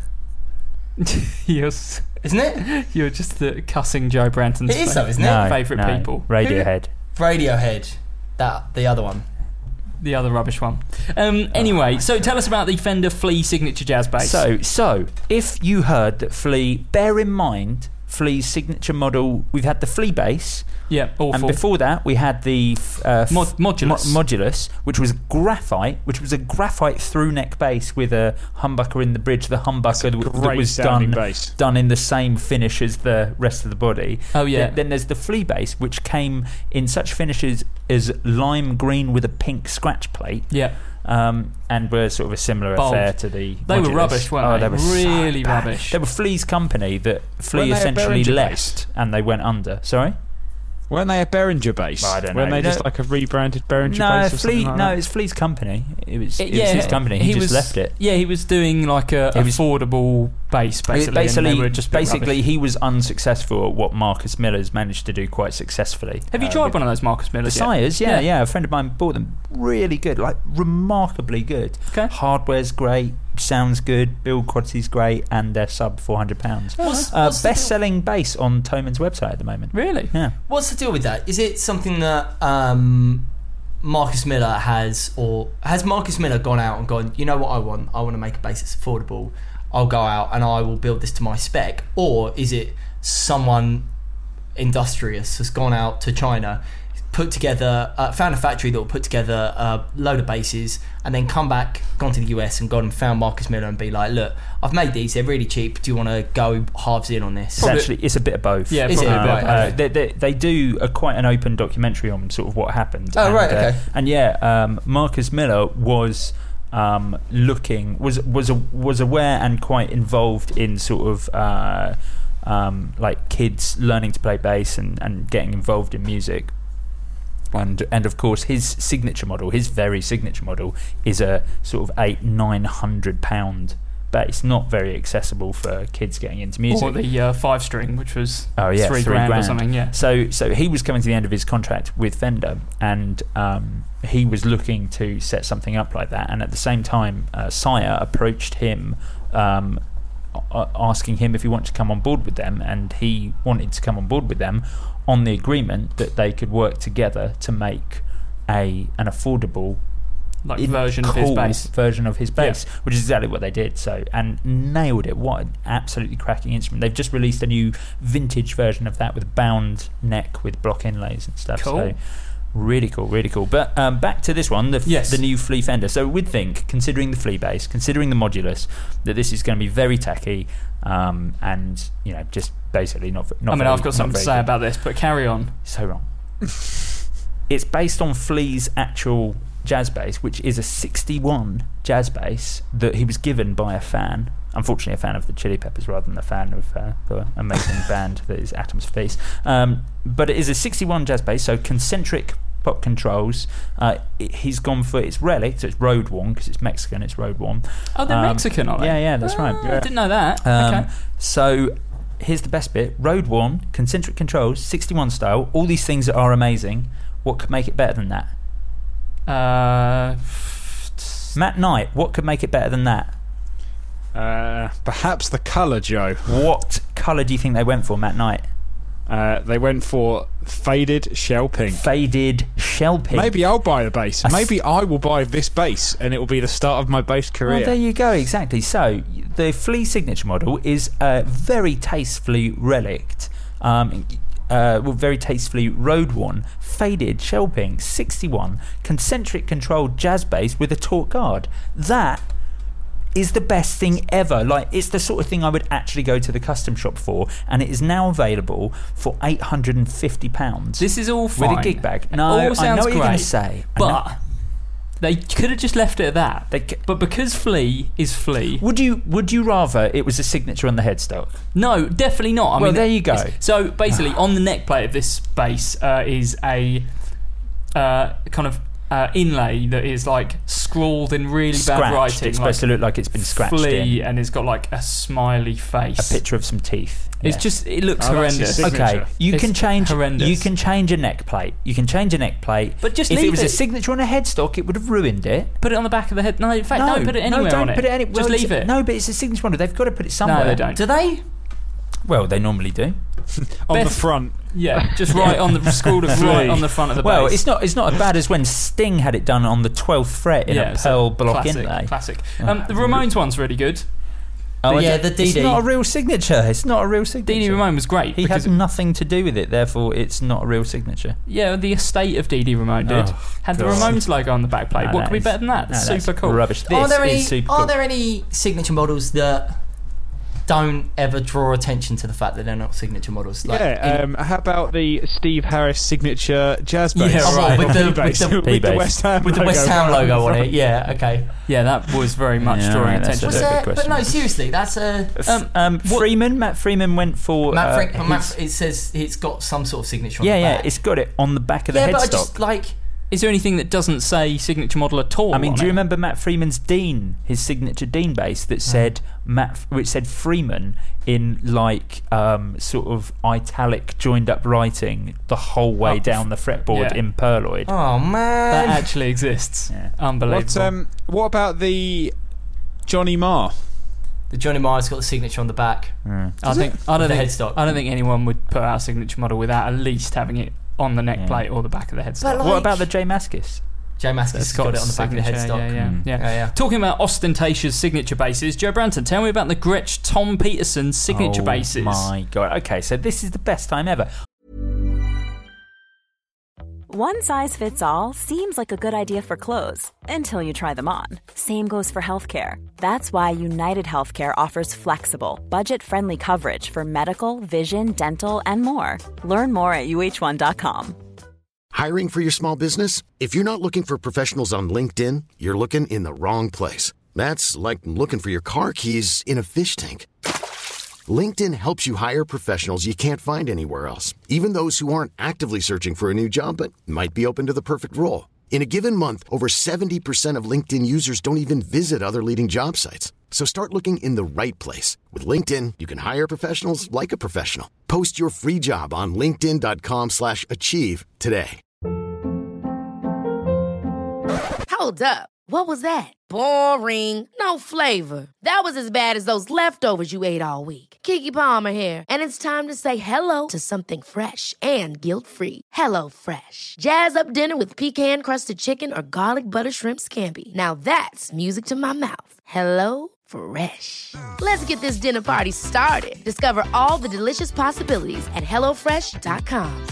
you're, s- Isn't it? you're just the cussing Joe Branton's It is fa- though, isn't no, it? favourite no, people. Radiohead. Radiohead. That the other one. The other rubbish one. Um, anyway, so tell us about the Fender Flea signature jazz bass. So, so if you heard that Flea, bear in mind, Flea's signature model. We've had the Flea bass. Yeah, awful. And before that, we had the uh, Mod- Modulus. Mo- Modulus, which was graphite, which was a graphite through neck bass with a humbucker in the bridge. The humbucker that, that was done bass. done in the same finish as the rest of the body. Oh yeah. Then, then there's the Flea bass, which came in such finishes as lime green with a pink scratch plate. Yeah. Um, and were sort of a similar Bold. affair to the. They Modulus. were rubbish, weren't oh, they? they were really so bad. rubbish. They were Flea's company that Flea Weren't they a essentially Behringer left, based? and they went under. Sorry. Weren't they a Behringer base? Well, I don't Weren't know. they just No. like a rebranded Behringer No, base or Flea. something like no, that? it's Flea's company. It was. It, yeah, was his company. He, just was, left it. Yeah, he was doing like a He was- affordable bass, basically. basically, and they were just a bit basically, rubbish. he was unsuccessful at what Marcus Miller's managed to do quite successfully. Have you uh, tried with one of those Marcus the Millers yet? Sires? Yeah, Yeah. yeah, A friend of mine bought them. Really good, like remarkably good. Okay. Hardware's great, sounds good, build quality's great, and they're sub four hundred pounds. What's- Uh, what's the deal? best-selling bass on Thoman's website at the moment. Really? Yeah. What's the deal with that? Is it something that um, Marcus Miller has, or has Marcus Miller gone out and gone, you know what I want? I want to make a bass that's affordable. I'll go out and I will build this to my spec. Or is it someone industrious has gone out to China, put together, uh, found a factory that will put together a load of basses, and then come back, gone to the U S and gone and found Marcus Miller and be like, look, I've made these, they're really cheap. Do you want to go halves in on this? It's actually it's a bit of both. Yeah, Is it? probably a bit Right, of Uh, both. they, they, they do a quite an open documentary on sort of what happened. Oh, and, right, uh, okay. and yeah, um, Marcus Miller was um, looking was was a, was aware and quite involved in sort of uh, um, like kids learning to play bass and, and getting involved in music. And and of course his signature model, his very signature model, is a sort of eight nine hundred pound bass, not very accessible for kids getting into music. Or the uh, five string, which was Oh yeah, three, three grand, grand or something. Yeah. So, so he was coming to the end of his contract with Fender, and um, he was looking to set something up like that. And at the same time, uh, Sire approached him, um, a- asking him if he wanted to come on board with them, and he wanted to come on board with them on the agreement that they could work together to make a an affordable Like in- version of his cool bass. version of his Yeah. bass, which is exactly what they did. So and nailed it. What an absolutely cracking instrument! They've just released a new vintage version of that with bound neck with block inlays and stuff. Cool. So really cool, really cool. But um, back to this one, the f- Yes. the new Flea Fender. So we'd think, considering the Flea bass, considering the Modulus, that this is going to be very tacky, um, and you know, just basically not. not I mean, very- I've got not something to very say good. about this, but carry on. So wrong. It's based on Flea's actual jazz bass, which is a sixty-one jazz bass that he was given by a fan. Unfortunately, a fan of the Chili Peppers rather than a fan of uh, the amazing band that is Atoms for Peace. Um, but it is a sixty-one jazz bass, so concentric pop controls. Uh, it, he's gone for it's relic, so it's road worn because it's Mexican. It's road worn. Oh, they're Um, Mexican, are they? Yeah, yeah, that's right. Ah, I didn't know that. Um, okay. So here's the best bit: road worn, concentric controls, sixty-one style. All these things are amazing. What could make it better than that? Uh, Matt Knight, what could make it better than that? Uh, perhaps the colour, Joe. What colour do you think they went for, Matt Knight? Uh, they went for faded shell pink. Faded shell pink. Maybe I'll buy a bass. A s- Maybe I will buy this bass, and it will be the start of my bass career. Well, there you go, exactly. So, the Flea signature model is uh, very tastefully relict, um, uh, well, very tastefully road worn, faded shell pink, sixty-one, concentric controlled jazz bass with a torque guard. That is the best thing ever. Like, it's the sort of thing I would actually go to the custom shop for, and it is now available for eight hundred and fifty pounds. this is all with fine. a gig bag. No, all I know sounds what you're going great, to say, I know- but they could have just left it at that. They c- But because Flea is Flea, Would you Would you rather it was a signature on the headstock? no, definitely not. I Well, mean, there you go. it's- So basically, on the neck plate of this bass uh, is a uh, kind of uh, inlay that is like scrawled in really bad Scratched. writing, It's like supposed to look like it's been scratched Flea, in. and it's got like a smiley face. A picture of some teeth. It's Yeah. just it looks Oh, that's his horrendous. signature. Okay, you It's can change. horrendous. You can change a neck plate. You can change a neck plate. But just if it leave was a it. signature on a headstock, it would have ruined it. Put it on the back of the head. No, in fact, no, put it anywhere no, don't on it. put it any, Just well, leave it's- it. No, but it's a signature model. They've got to put it somewhere. No, they don't. Do they? Well, they normally do. on the Beth- front. Yeah, just right on the scrawled right Flea. on the front of the Well, bass. it's not. It's not as bad as when Sting had it done on the twelfth fret in Yeah, a it's pearl block classic, inlay. Classic. Um, the Ramones one's really good. Oh, yeah, I- the D D. It's not a real signature. It's not a real signature. D D Ramone was great. He because has nothing to do with it, therefore it's not a real signature. Yeah, the estate of D D Ramone did. Oh, Had the God. Ramones logo on the back plate. No, what that could be is- better than that? no, Super that's cool. Rubbish. This are there any? is super Are cool. there any signature models that don't ever draw attention to the fact that they're not signature models? Like, yeah, in- um, how about the Steve Harris signature jazz bass? Yeah, Oh, right. well, With the- P-bass, with the- with the P-bass. West Ham with the logo West Ham right logo on front. it. Yeah. Okay. Yeah, that was very much Yeah, drawing right, that's attention. a Was good there, but question. no, seriously, that's a. Um, um, Freeman, Matt Freeman went for. Matt, uh, Frank, Matt, his- it says it's got some sort of signature on yeah, the yeah, back. it's got it on the back of the yeah, but I headstock. just like. Is there anything that doesn't say signature model at all? I mean, on do you it? remember Matt Freeman's Dean, his signature Dean bass that said Matt, which said Freeman in like um, sort of italic joined up writing the whole way Oh, down the fretboard yeah. in Perloid. Oh man. That actually exists. Yeah. Unbelievable. What, um, what about the Johnny Marr? The Johnny Marr's got the signature on the back. Mm. I think I don't The think headstock. I don't think anyone would put out a signature model without at least having it on the neck Yeah. plate or the back of the headstock. But like- What about the J Mascis? Jay Mascis has got it on the back of the signature, headstock. Yeah, yeah, Mm. yeah. Yeah, yeah. Talking about ostentatious signature bases, Joe Branton, tell me about the Gretsch Tom Peterson signature oh bases. my god. Okay, so this is the best time ever. One size fits all seems like a good idea for clothes until you try them on. Same goes for healthcare. That's why United Healthcare offers flexible, budget-friendly coverage for medical, vision, dental, and more. Learn more at U H one dot com. Hiring for your small business? If you're not looking for professionals on LinkedIn, you're looking in the wrong place. That's like looking for your car keys in a fish tank. LinkedIn helps you hire professionals you can't find anywhere else, even those who aren't actively searching for a new job but might be open to the perfect role. In a given month, over seventy percent of LinkedIn users don't even visit other leading job sites. So start looking in the right place. With LinkedIn, you can hire professionals like a professional. Post your free job on linkedin.com slash achieve today. Hold up. What was that? Boring. No flavor. That was as bad as those leftovers you ate all week. Keke Palmer here, and it's time to say hello to something fresh and guilt-free. Hello Fresh. Jazz up dinner with pecan-crusted chicken or garlic butter shrimp scampi. Now that's music to my mouth. Hello Fresh. Let's get this dinner party started. Discover all the delicious possibilities at hello fresh dot com.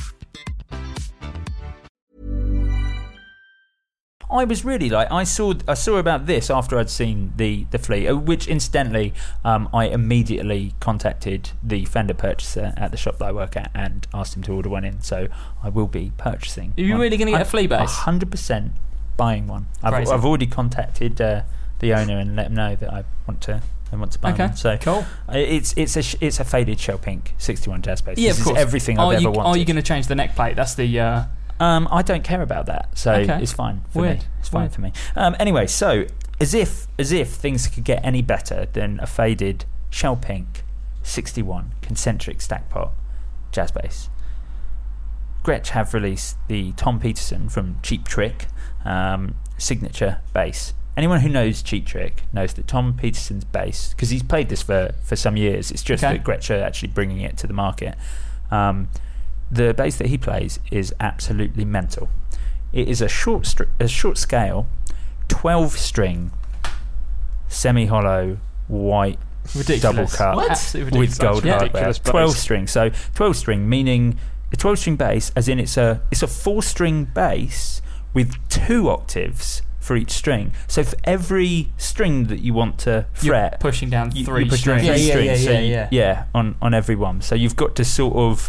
I was really like I saw I saw about this after I'd seen the the Flea, uh, which incidentally um, I immediately contacted the Fender purchaser at the shop that I work at and asked him to order one in. So I will be purchasing. Are you one. really gonna get a Flea bass? A hundred percent buying one. I've, Crazy. I've already contacted uh, the owner and let him know that I want to. I want to buy Okay, one. So cool. uh, It's it's a sh- it's a faded shell pink sixty-one jazz bass. Yeah, this of course. is everything are I've you, ever wanted. Are you going to change the neck plate? That's the. Uh, Um, I don't care about that, so Okay. it's fine for Weird. me. It's fine Weird. for me. Um, anyway, so as if as if things could get any better than a faded shell pink sixty-one concentric stack pot jazz bass, Gretsch have released the Tom Peterson from Cheap Trick um, signature bass. Anyone who knows Cheap Trick knows that Tom Peterson's bass, because he's played this for, for some years, it's just Okay. that Gretsch are actually bringing it to the market. Um, the bass that he plays is absolutely mental. It is a short str- a short scale, twelve string, semi-hollow, white ridiculous. double cut What? Absolutely with ridiculous. gold Yeah. hardware. Ridiculous bass. twelve string. So twelve string meaning a twelve string bass, as in it's a it's a four string bass with two octaves for each string. So for every string that you want to You're fret, pushing down you- three you're pushing down strings. three Yeah, yeah, strings. yeah, So yeah, you- yeah. yeah, on on every one. So you've got to sort of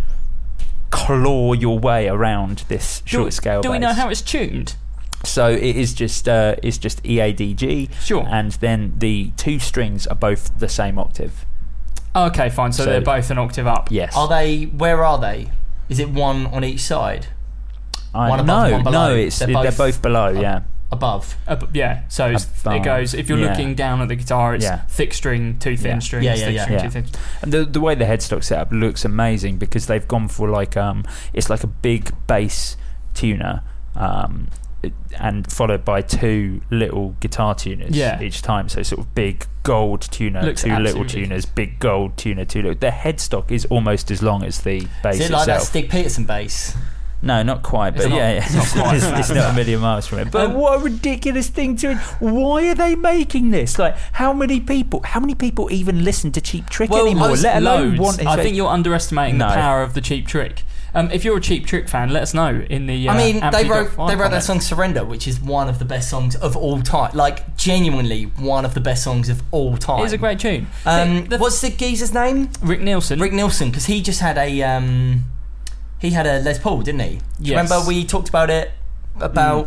claw your way around this Do, short scale. do we bass. know how it's tuned? So it is just uh, it's just E A D G, Sure. and then the two strings are both the same octave. Okay, fine. So, So- they're both an octave up. Yes. Are they? Where are they? Is it one on each side? I, one above, no, one below? no, it's They're they're both both, below. up- Yeah, Above. Uh, yeah, so it's, Above. it goes. If you're Yeah. looking down at the guitar, it's Yeah. thick string, two thin Yeah. strings, Yeah, yeah, thick yeah. string, Yeah. two thin. and the the way the headstock setup looks amazing because they've gone for like um, it's like a big bass tuner, um, it- and followed by two little guitar tuners Yeah. each time. So sort of big gold tuner, Looks two little absolutely tuners, big gold tuner, two little. The headstock is almost as long as the bass Is it like that itself. Stig Peterson bass? No, not quite, but It's not- yeah, yeah. it's not quite it's, that, it's is not it? a million miles from it. But Um, what a ridiculous thing to. Why are they making this? Like, how many people? How many people even listen to Cheap Trick Well, anymore? most- Let alone Loads. want. I think you're underestimating No. the power of the Cheap Trick. Um, if you're a Cheap Trick fan, let us know in the. Uh, I mean, they Ampli dot wrote five they wrote that comment. song "Surrender," which is one of the best songs of all time. Like, genuinely one of the best songs of all time. It is a great tune. Um, The- the- what's the geezer's name? Rick Nielsen. Rick Nielsen, because he just had a um, he had a Les Paul, didn't he? Do you Yes. remember we talked about it about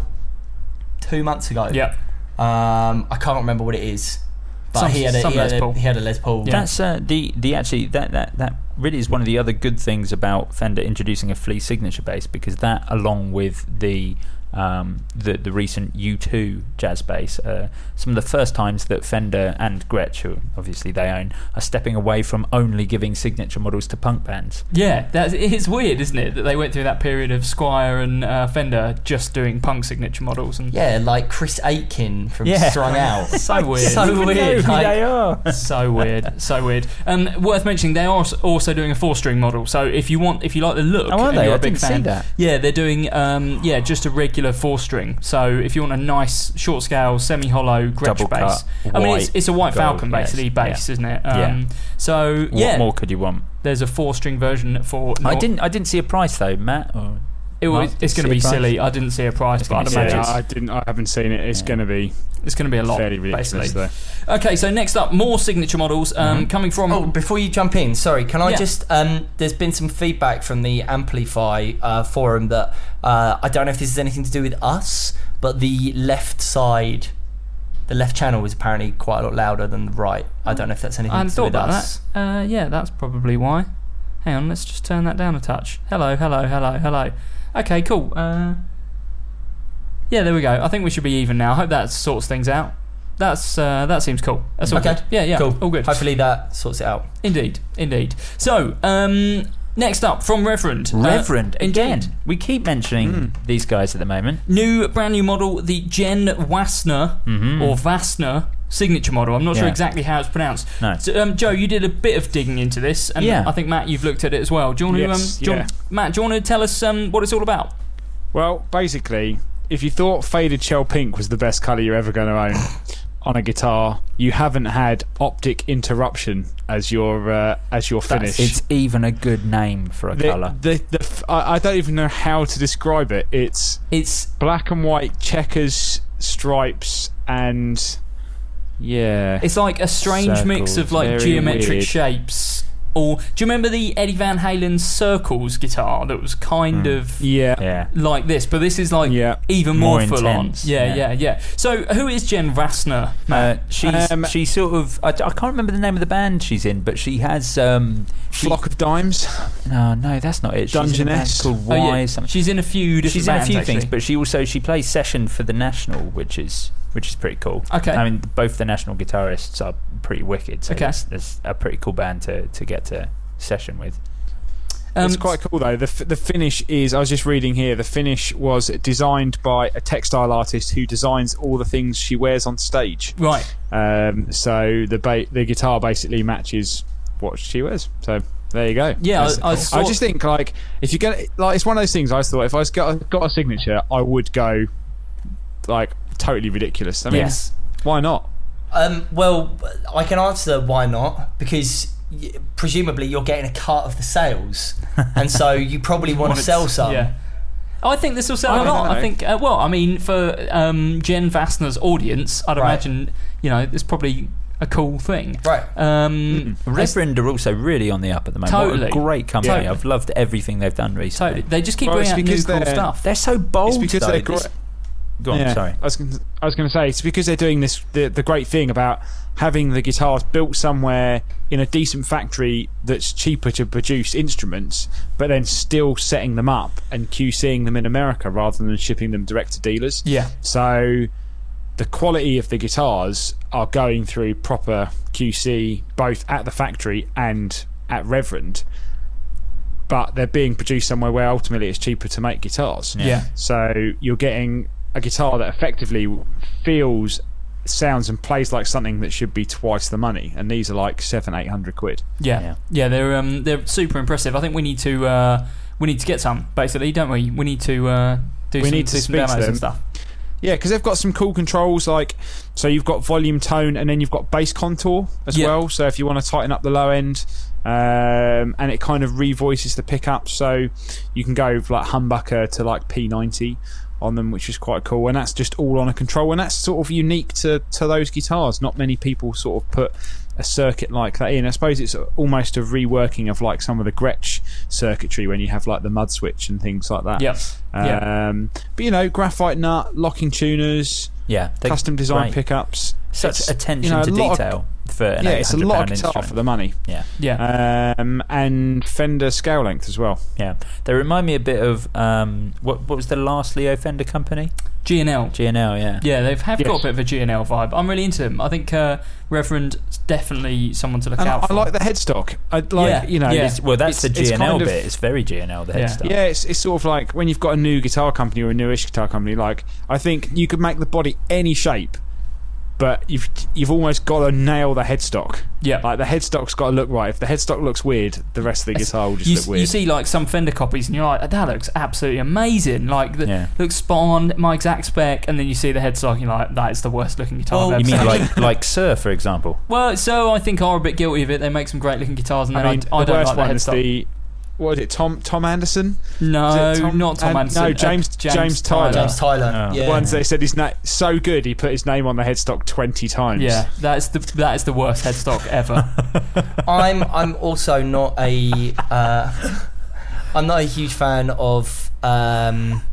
two months ago? Yep. Um, I can't remember what it is, but Some- he had a some he had Les a, Paul. he had a Les Paul. That's uh, the the actually that that that really is one of the other good things about Fender introducing a Flea signature bass, because that, along with the um, the the recent U two jazz bass, uh, some of the first times that Fender and Gretsch, who obviously they own, are stepping away from only giving signature models to punk bands. Yeah, that's, it's weird, isn't it, that they went through that period of Squire and uh, Fender just doing punk signature models. And Yeah, like Chris Aitken from Yeah. Strung Out. so weird. So weird. Like, they are. so weird, so weird. Um, worth mentioning, they are also doing a four-string model. So if you want, if you like the look, Oh, are and they? you're a I big didn't see fan, that. yeah, they're doing um, yeah, just a regular four-string. So if you want a nice short-scale, semi-hollow Gretsch Double bass, cut, I mean, it's, white, it's a White gold, Falcon basically yes, bass, yeah. isn't it? Um, Yeah. So What yeah, more could you want? there's a four-string version for. I Nor- didn't. I didn't see a price though, Matt. Or It Mark, was, did it's you going to see be a price? silly. I didn't see a price, It's but I'd gonna be imagine Yeah, it's, I didn't. I haven't seen it. It's Yeah. going to be it's going to be a lot, fairly ridiculous, basically. though. Okay, so next up, more signature models um, Mm-hmm. coming from. Oh, before you jump in, sorry, can I Yeah. just? Um, there's been some feedback from the Amplify uh, forum that uh, I don't know if this has anything to do with us, but the left side, the left channel is apparently quite a lot louder than the right. I don't know if that's anything I hadn't to do thought with about us. that. Uh, yeah, that's probably why. Hang on, let's just turn that down a touch. Hello, hello, hello, hello. Okay, cool. Uh, yeah, there we go. I think we should be even now. I hope that sorts things out. That's uh, that seems cool. That's all Okay, good. Yeah, yeah, cool. all good. Hopefully that sorts it out. Indeed, indeed. So, um, next up from Reverend. uh, Reverend again. indeed. We keep mentioning these guys at the moment. New, brand new model, the Jen Wassner or Vassner signature model. I'm not sure Yeah. exactly how it's pronounced. No. So, um, Joe, you did a bit of digging into this, and Yeah. I think Matt, you've looked at it as well. Do you want to, um, Yes, do you want- Matt? Do you want to tell us um, what it's all about? Well, basically, if you thought faded shell pink was the best colour you're ever going to own on a guitar, you haven't had optic interruption as your uh, as your finish. It's even a good name for a the, colour. the, the, f- I, I don't even know how to describe it. It's It's black and white checkers, stripes, and yeah. it's like a strange mix Circles, of like very geometric weird. shapes. Or do you remember the Eddie Van Halen Circles guitar that was kind of yeah. Yeah. like this, but this is like Yeah. even more, More full intense, on. Yeah, yeah. yeah, yeah. So who is Jen Vassner? Uh, she's Um, she sort of I, I can't remember the name of the band she's in, but she has um she- Flock of Dimes. no no that's not it. She's in a band Dungeness. called Oh, Y yeah. something. She's in a few different She's in a bands, few actually. things, but she also she plays session for the National, which is which is pretty cool. Okay. I mean both the National guitarists are pretty wicked, so Okay. it's, it's a pretty cool band to to get to session with. Um, It's quite cool though. The f- the finish is. I was just reading here. The finish was designed by a textile artist who designs all the things she wears on stage. right. Um, so the ba- the guitar basically matches what she wears. So there you go. Yeah, I- That's- I I, saw- just think like if you get like it's one of those things. I just thought if I was got got a signature, I would go like totally ridiculous. I mean, Yes. why not? Um, well, I can answer why not, because y- presumably you're getting a cut of the sales, and so you probably want to sell some. Yeah. I think this will sell I a don't lot. know. I think. Uh, well, I mean, for um, Jen Vassner's audience, I'd Right. imagine you know it's probably a cool thing. Right. Um, Reverend are also really on the up at the moment. Totally. What a great company. Totally. I've loved everything they've done recently. Totally. They just keep Well, bringing it's out new because cool they're- stuff. They're so bold. It's because though. they're This- great. Go on, Yeah, sorry. I was gonna, I was going to say it's because they're doing this the the great thing about having the guitars built somewhere in a decent factory that's cheaper to produce instruments, but then still setting them up and QCing them in America rather than shipping them direct to dealers. Yeah. So the quality of the guitars are going through proper Q C both at the factory and at Reverend, but they're being produced somewhere where ultimately it's cheaper to make guitars. Yeah. So you're getting a guitar that effectively feels, sounds and plays like something that should be twice the money, and these are like seven, eight hundred quid. Yeah. Yeah. yeah, They're um, they're super impressive. I think we need to uh, we need to get some, basically, don't we? We need to uh, do We some, need to do some speak to demos them. and stuff. Yeah, because they've got some cool controls, like, so you've got volume, tone, and then you've got bass contour as Yeah. well. So if you want to tighten up the low end, um, and it kind of revoices the pickups, so you can go like humbucker to like P ninety on them, which is quite cool. And that's just all on a control, and that's sort of unique to, to those guitars. Not many people sort of put a circuit like that in. I suppose it's almost a reworking of like some of the Gretsch circuitry when you have like the mud switch and things like that. Yep. Um, but you know, graphite nut, locking tuners, Yeah, they're custom design great. pickups. Such It's, attention you know, a to lot of- detail for an yeah, it's a eight hundred lot of pound guitar instrument. for the money. Yeah, Yeah. Um, and Fender scale length as well. yeah. They remind me a bit of um, what what was the last Leo Fender company? G and L. G and L, yeah. Yeah, they have Yes. got a bit of a G and L vibe. I'm really into them. I think uh, Reverend's definitely someone to look And out I for. like the headstock. I like, Yeah, you know, yeah. it's, Well, that's it's- the it's G and L kind of- bit. It's very G and L, the Yeah. headstock. Yeah, it's, it's sort of like when you've got a new guitar company or a newish guitar company. Like, I think you could make the body any shape, but you've you've almost got to nail the headstock. Yeah. Like the headstock's got to look right. If the headstock looks weird, the rest of the guitar will just you, look weird. you see like some Fender copies and you're like, that looks absolutely amazing. Like, the, Yeah. looks spot on, my exact spec, and then you see the headstock and you're like, that is the worst looking guitar Well, I've You ever mean seen. like like Sir, for example? Well, so I think are a bit guilty of it. They make some great looking guitars, and then I I, mean, I the don't worst like the one is headstock. the what is it? Tom Tom Anderson? No, Is it Tom- not Tom and- Anderson. no, Uh, James- James Tyler. James Tyler. Oh. Yeah. The ones they said his name so good he put his name on the headstock twenty times. Yeah, that's the that is the worst headstock ever. I'm I'm also not a uh, I'm not a huge fan of um,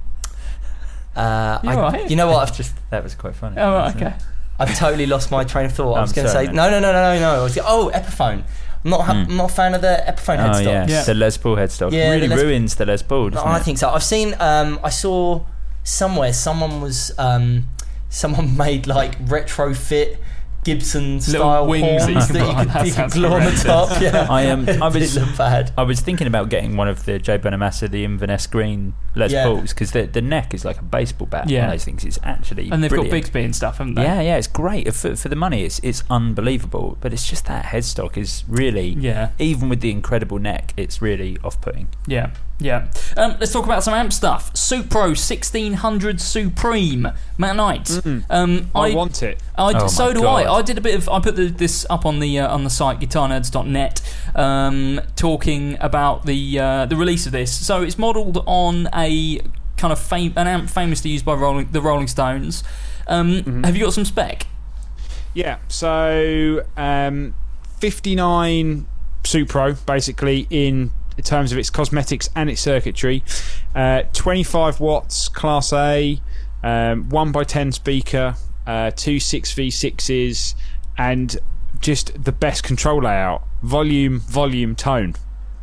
uh, You're I, right. you know what I've just That was quite funny. Oh, right, okay. I've totally lost my train of thought. I was I'm going to sorry, say man. no no no no no no. I was gonna- Oh, Epiphone. I'm not ha- I'm not a fan of the Epiphone Oh headstock. yeah. Yeah. the Les Paul headstock Yeah, really the Les- ruins the Les Paul, doesn't I it? think so. I've seen. Um, I saw somewhere someone was. Um, someone made like retrofit Gibson style wings horns that that you you can could, put on. you That could sounds glue on the horrendous. top. Yeah, I am. I It was. did look bad. I was thinking about getting one of the Joe Bonamassa, the Inverness Green Les Yeah. Pauls, because the the neck is like a baseball bat. Yeah. On those things, it's actually And they've brilliant. got Bigsby and stuff, haven't they? Yeah, yeah, it's great for, for the money. It's it's unbelievable, but it's just that headstock is really, Yeah. even with the incredible neck, it's really off-putting. Yeah, yeah. Um, let's talk about some amp stuff. Supro sixteen hundred Supreme, Matt Knight. Um, I, want it. I, Oh so my do God. I. I did a bit of. I put the, this up on the uh, on the site guitar nerds dot net, um, talking about the uh, the release of this. So it's modelled on a kind of fam- an amp famously used by Rolling the Rolling Stones. Um, Have you got some spec? Yeah, so um, fifty-nine Supro, basically, in terms of its cosmetics and its circuitry. Uh, twenty-five watts, Class A, um, one by ten speaker, uh, two six V sixes, and just the best control layout. Volume, volume, tone.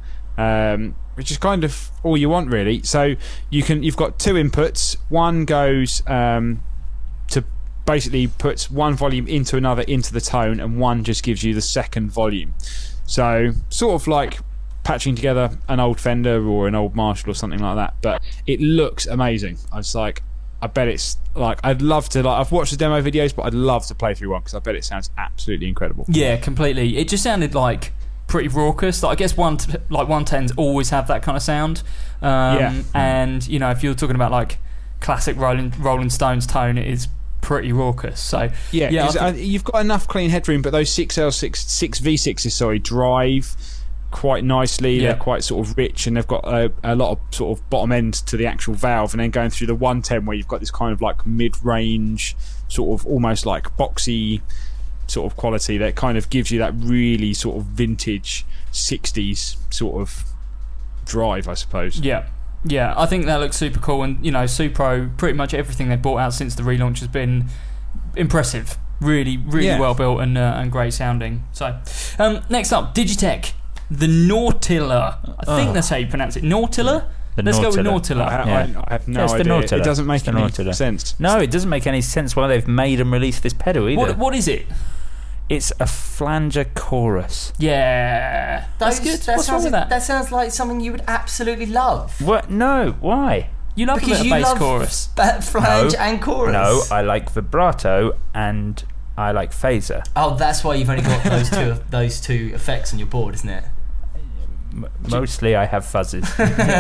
Um, which is kind of all you want, really. So you can, you've got two inputs. One goes um, to basically puts one volume into another into the tone, and one just gives you the second volume. So sort of like patching together an old Fender or an old Marshall or something like that. But it looks amazing. I was like, I bet it's like, I'd love to, like, I've watched the demo videos, but I'd love to play through one because I bet it sounds absolutely incredible. Yeah, completely. It just sounded like pretty raucous. Like, I guess one t- like one tens always have that kind of sound. Um, Yeah. And you know, if you're talking about like classic Rolling Rolling Stones tone, it is pretty raucous. So Yeah, yeah, I 'cause, think- uh, you've got enough clean headroom, but those six L six six V sixes, sorry, drive quite nicely. Yeah. They're quite sort of rich, and they've got a, a lot of sort of bottom end to the actual valve, and then going through the one ten where you've got this kind of like mid-range, sort of almost like boxy sort of quality that kind of gives you that really sort of vintage sixties sort of drive, I suppose. Yeah, yeah, I think that looks super cool, and you know, Supro, pretty much everything they've brought out since the relaunch has been impressive. Really, really Yeah. well built and uh, and great sounding. So, um, next up, Digitech, the Nautila. I think Oh. that's how you pronounce it. Nautila. The Let's go with Nautila. I, Nautila. ha- Yeah. I, I have no Yeah, it's the idea. Nautila. It doesn't make It's the any Nautila. sense. No, it doesn't make any sense why they've made and released this pedal either. What, what is it? It's a flanger chorus. Yeah, that's Those- good. That What's wrong sounds, with that? That sounds like something you would absolutely love. What? No, why? You love a Because bit of you bass love chorus. ba- flange No. and chorus. No, I like vibrato and I like phaser. Oh, that's why you've only got those two those two effects on your board, isn't it? M- mostly, I have fuzzes.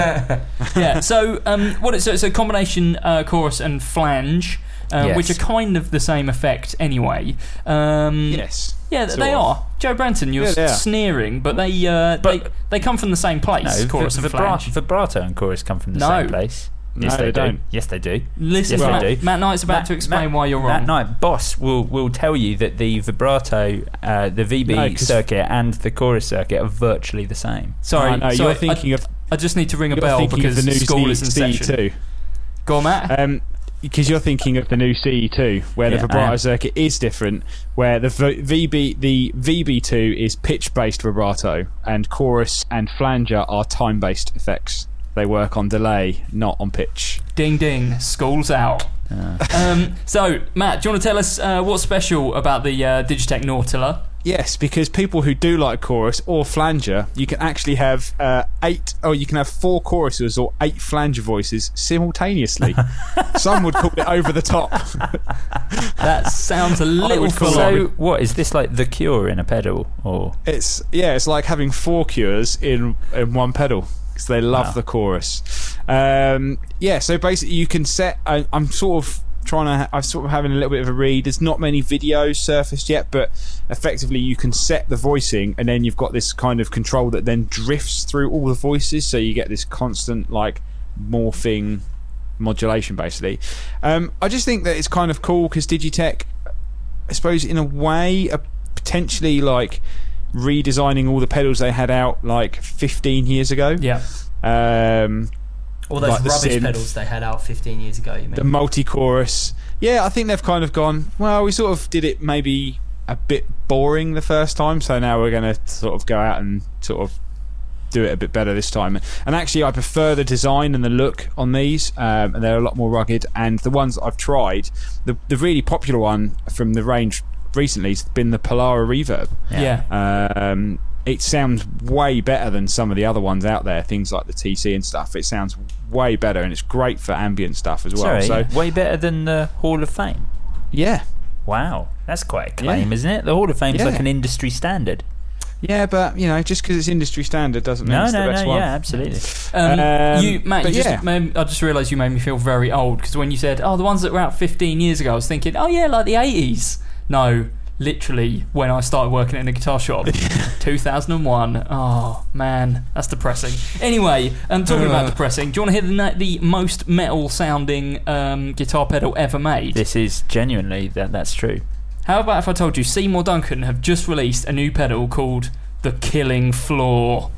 Yeah. So, um, what? Is, so it's a combination uh, chorus and flange, uh, Yes. which are kind of the same effect anyway. Um, Yes. Yeah, sort they of. are. Joe Branton, you're Yeah, they are. sneering, but they uh, But- they they come from the same place. No, chorus v- and vibra- flange. vibrato and chorus come from the No. same place. Yes, No, they, they do. don't. Yes, they do. Listen, Yes, Matt, they do. Matt Knight's about Matt- to explain Matt- why you're Matt wrong. Knight, boss, will will tell you that the vibrato, uh, the V B No, 'cause- circuit and the chorus circuit are virtually the same. Sorry, Oh, no, sorry, you're thinking I, of I just need to ring a you're bell thinking because of the new school is in C E session. two. Go on, Matt. Um, because you're thinking of the new C E two, where Yeah, the vibrato I am. circuit is different, where the v- VB the V B two is pitch-based vibrato, and chorus and flanger are time-based effects. They work on delay, not on pitch. Ding ding, school's out. Um, so, Matt, do you want to tell us uh, what's special about the uh, Digitech Nautila? Yes, because people who do like chorus or flanger, you can actually have uh, eight, or you can have four choruses or eight flanger voices simultaneously. Some would call it over the top. That sounds a little would call full it- So, on. what is this like? The Cure in a pedal, or It's yeah, it's like having four cures in in one pedal because they love Wow. the chorus. Um, yeah, so basically you can set. I, I'm sort of trying to. I'm sort of having a little bit of a read. There's not many videos surfaced yet, but effectively you can set the voicing, and then you've got this kind of control that then drifts through all the voices, so you get this constant like morphing modulation basically. Um, I just think that it's kind of cool because Digitech, I suppose in a way, are potentially like redesigning all the pedals they had out like fifteen years ago. Yeah. Um, All those like the rubbish synth, pedals they had out fifteen years ago, you mean? the multi-chorus. Yeah, I think they've kind of gone, well, we sort of did it maybe a bit boring the first time, so now we're going to sort of go out and sort of do it a bit better this time. And actually I prefer the design and the look on these, um, and they're a lot more rugged. And the ones that I've tried, the, the really popular one from the range recently has been the Polara Reverb. Yeah. Um, it sounds way better than some of the other ones out there, things like the T C and stuff. It sounds way better, and it's great for ambient stuff as well. sorry, So way better than the Hall of Fame. yeah, Wow, that's quite a claim, Yeah. isn't it? The Hall of Fame's Yeah. like an industry standard. yeah, but you know, just because it's industry standard doesn't mean No, it's no, the best no, one. yeah, absolutely. Um, Um, you, Matt, you but just yeah. made, I just realised you made me feel very old because when you said, "Oh, the ones that were out fifteen years ago," I was thinking, "Oh yeah, like the eighties." No, literally, when I started working in a guitar shop, two thousand one. Oh man, that's depressing. Anyway, I'm talking about depressing. Do you want to hear the, na- the most metal-sounding um, guitar pedal ever made? This is genuinely that. That's true. How about if I told you Seymour Duncan have just released a new pedal called the Killing Floor?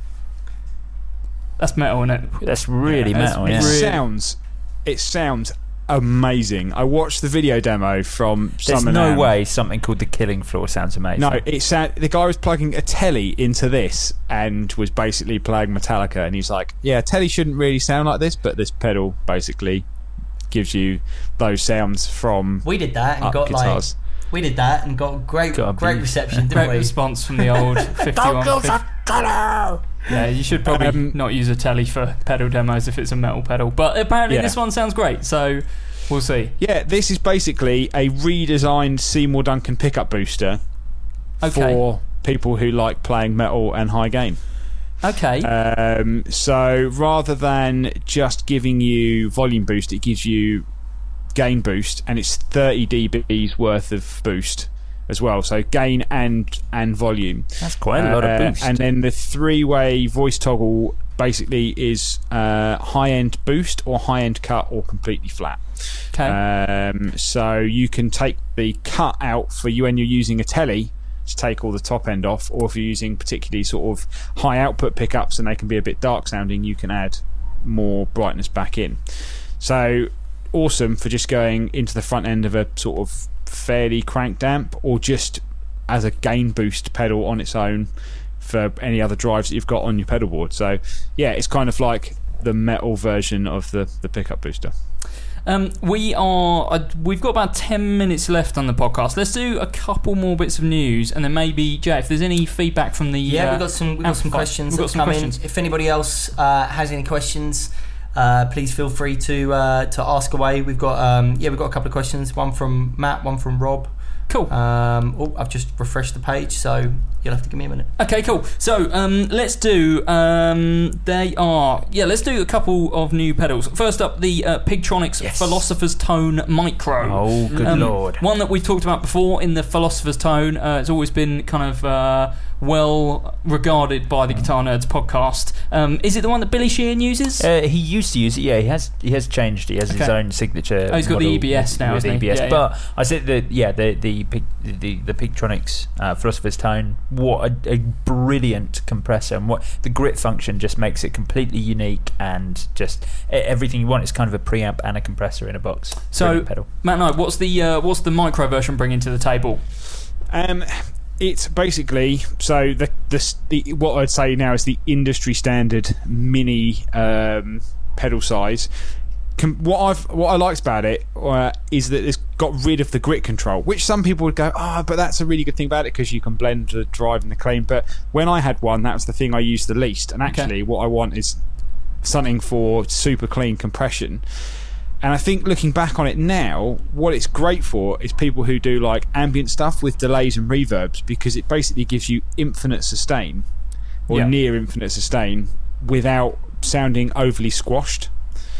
That's metal, isn't it? That's really Yeah, that's metal. It Yeah. really- sounds, it sounds amazing. I watched the video demo from There's Summer no Nam. way something called the Killing Floor sounds amazing. No, it sound, the guy was plugging a telly into this and was basically playing Metallica, and he's like, "Yeah, telly shouldn't really sound like this, but this pedal basically gives you those sounds from We did that and up got guitars." like we did that and got great Got a great beat. reception, didn't Great we? response from the old fifty-one. fifty Yeah, you should probably Um, not use a telly for pedal demos if it's a metal pedal. But apparently Yeah. this one sounds great, so we'll see. Yeah, this is basically a redesigned Seymour Duncan pickup booster Okay. for people who like playing metal and high gain. Okay. Um, so rather than just giving you volume boost, it gives you gain boost, and it's thirty decibels worth of boost as well. So gain and and volume. That's quite a lot of Uh, boost. And then the three-way voice toggle basically is uh, high-end boost or high-end cut or completely flat. okay. Um, so you can take the cut out for you when you're using a telly to take all the top end off, or if you're using particularly sort of high output pickups and they can be a bit dark sounding, you can add more brightness back in. So awesome for just going into the front end of a sort of fairly cranked amp, or just as a gain boost pedal on its own for any other drives that you've got on your pedal board. So yeah, it's kind of like the metal version of the, the pickup booster. Um, we are. Uh, we've got about ten minutes left on the podcast. Let's do a couple more bits of news, and then maybe Jay, if there's any feedback from the Yeah, uh, we've got some we've got some amplifier. questions We've that got some come questions. in. If anybody else uh, has any questions, uh, please feel free to uh, to ask away. We've got um, yeah, we've got a couple of questions. One from Matt, one from Rob. Cool. Um, oh, I've just refreshed the page, so You'll have to give me a minute. Okay, cool. So um, let's do. Um, they are. Yeah, let's do a couple of new pedals. First up, the uh, Pigtronics Yes. Philosopher's Tone Micro. Oh, good Um, lord. One that we've talked about before in the Philosopher's Tone. Uh, it's always been kind of uh, well regarded by the Guitar Nerds podcast. Um, is it the one that Billy Sheehan uses? Uh, he used to use it. Yeah, he has. He has changed. He has his Okay. own signature. Oh, he's got the model E B S now, with hasn't he? E B S. Yeah, yeah. But I said that. Yeah, the the Pig- the the Pigtronics uh, Philosopher's Tone. What a, a brilliant compressor, and what the grit function just makes it completely unique, and just e- everything you want. It's kind of a preamp and a compressor in a box. So, Brilliant pedal. Matt Knight, what's the uh, what's the micro version bringing to the table? Um, it's basically so the, the the what I'd say now is the industry standard mini um, pedal size. Com- what I've what I liked about it uh, is that it's got rid of the grit control, which some people would go, oh, but that's a really good thing about it because you can blend the drive and the clean. But when I had one, that was the thing I used the least. And actually, Okay. what I want is something for super clean compression. And I think looking back on it now, what it's great for is people who do like ambient stuff with delays and reverbs, because it basically gives you infinite sustain or Yeah. near infinite sustain without sounding overly squashed.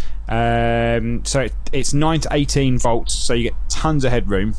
Um, so it, it's nine to eighteen volts, so you get tons of headroom.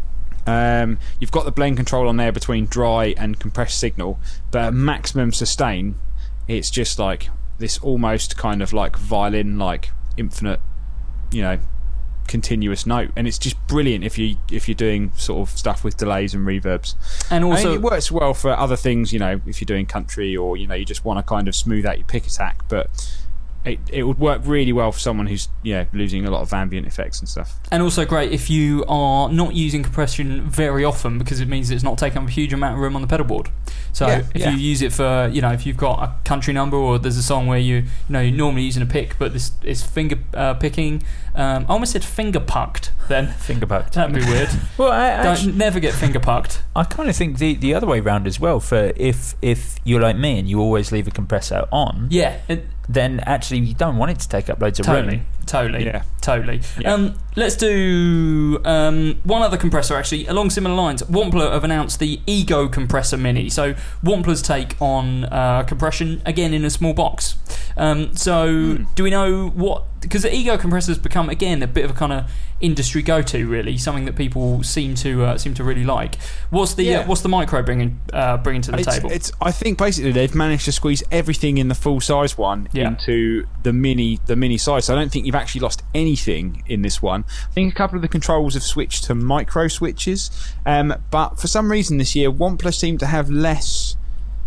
Um, you've got the blend control on there between dry and compressed signal, but at maximum sustain, it's just like this almost kind of like violin, like infinite, you know, continuous note, and it's just brilliant if you if you're doing sort of stuff with delays and reverbs. And I also, mean, it works well for other things, you know, if you're doing country or you know you just want to kind of smooth out your pick attack, but it it would work really well for someone who's yeah losing a lot of ambient effects and stuff. and also great if you are not using compression very often, because it means it's not taking up a huge amount of room on the pedal board. So Yeah, if yeah. you use it for, you know, if you've got a country number or there's a song where you, you know, you're normally using a pick, but this is finger uh, picking. Um, I almost said finger pucked then. Finger pucked. That'd be weird. Well, I, actually, Don't never get finger pucked. I kind of think the the other way round as well. For if if you're like me and you always leave a compressor on, Yeah, it, then actually you don't want it to take up loads of totally, room. totally, Yeah. totally. Yeah. Um, let's do um, one other compressor actually along similar lines. Wampler have announced the Ego Compressor Mini. So Wampler's take on uh, compression again in a small box. Um, so Hmm. do we know what? Because the Ego compressors become again a bit of a kind of industry go-to, really, something that people seem to uh, seem to really like. What's the Yeah. uh, what's the micro bringing uh, bringing to the It's, table? it's I think basically they've managed to squeeze everything in the full size one Yeah. into the mini the mini size. So I don't think you've actually lost anything in this one. I think a couple of the controls have switched to micro switches, um, but for some reason this year Wampler seemed to have less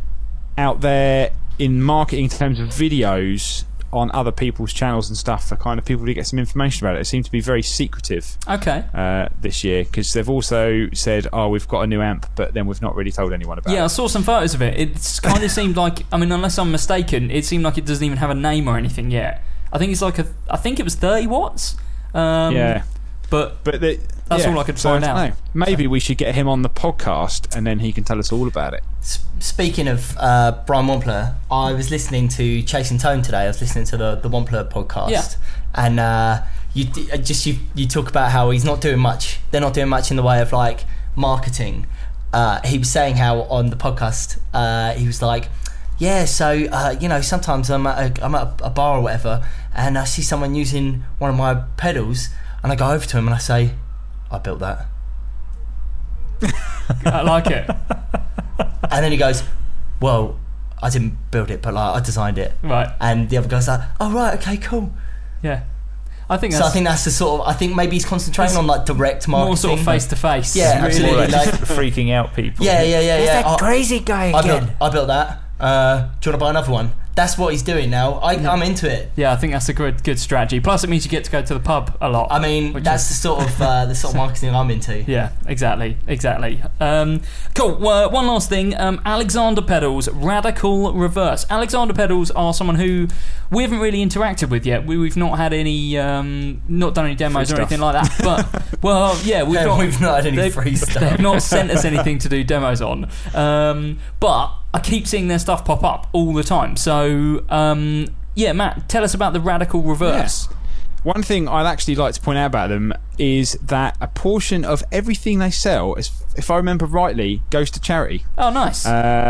out there in marketing in terms of videos on other people's channels and stuff for kind of people to get some information about it. It seemed to be very secretive okay. uh, this year, because they've also said, oh, we've got a new amp, but then we've not really told anyone about Yeah, I it. saw some photos of it. It's kind of seemed like, I mean, unless I'm mistaken, it seemed like it doesn't even have a name or anything yet. I think it's like a, I think it was thirty watts. Um, Yeah. But But the, That's yeah, all I could so find don't out. know. Maybe we should get him on the podcast and then he can tell us all about it. S- Speaking of uh, Brian Wampler, I was listening to Chasing Tone today. I was listening to the the Wampler podcast, Yeah. and uh, you d- uh, just you you talk about how he's not doing much. They're not doing much in the way of like marketing. Uh, he was saying how on the podcast uh, he was like, yeah, so uh, you know sometimes I'm at a, I'm at a bar or whatever, and I see someone using one of my pedals, and I go over to him and I say, I built that. I like it. And then he goes, well, I didn't build it, but like I designed it. Right. And the other guy's like, oh right, okay, cool. Yeah. I think So that's I think that's the sort of, I think maybe he's concentrating It's on like direct marketing. more sort of face to face. Yeah, absolutely. More like like- just freaking out people. Yeah, yeah, yeah, yeah. I, crazy guy I built, I built that. Uh, do you want to buy another one? That's what he's doing now. I, I'm into it. Yeah, I think that's a good good strategy. Plus, it means you get to go to the pub a lot. I mean, Which that's is- the sort of uh, the sort of marketing I'm into. Yeah, exactly, exactly. Um, cool. Well, one last thing. Um, Alexander Pedals Radical Reverse. Alexander Pedals are someone who we haven't really interacted with yet. We, we've not had any, um, not done any demos Free or anything stuff. like that. But well, yeah, we've Yeah, not. we've not had any they've- free stuff. They've not sent us anything to do demos on. Um, but I keep seeing their stuff pop up all the time. So um, yeah, Matt, tell us about the Radical Reverse. Yeah. One thing I'd actually like to point out about them is that a portion of everything they sell, as if I remember rightly, goes to charity. Oh, nice.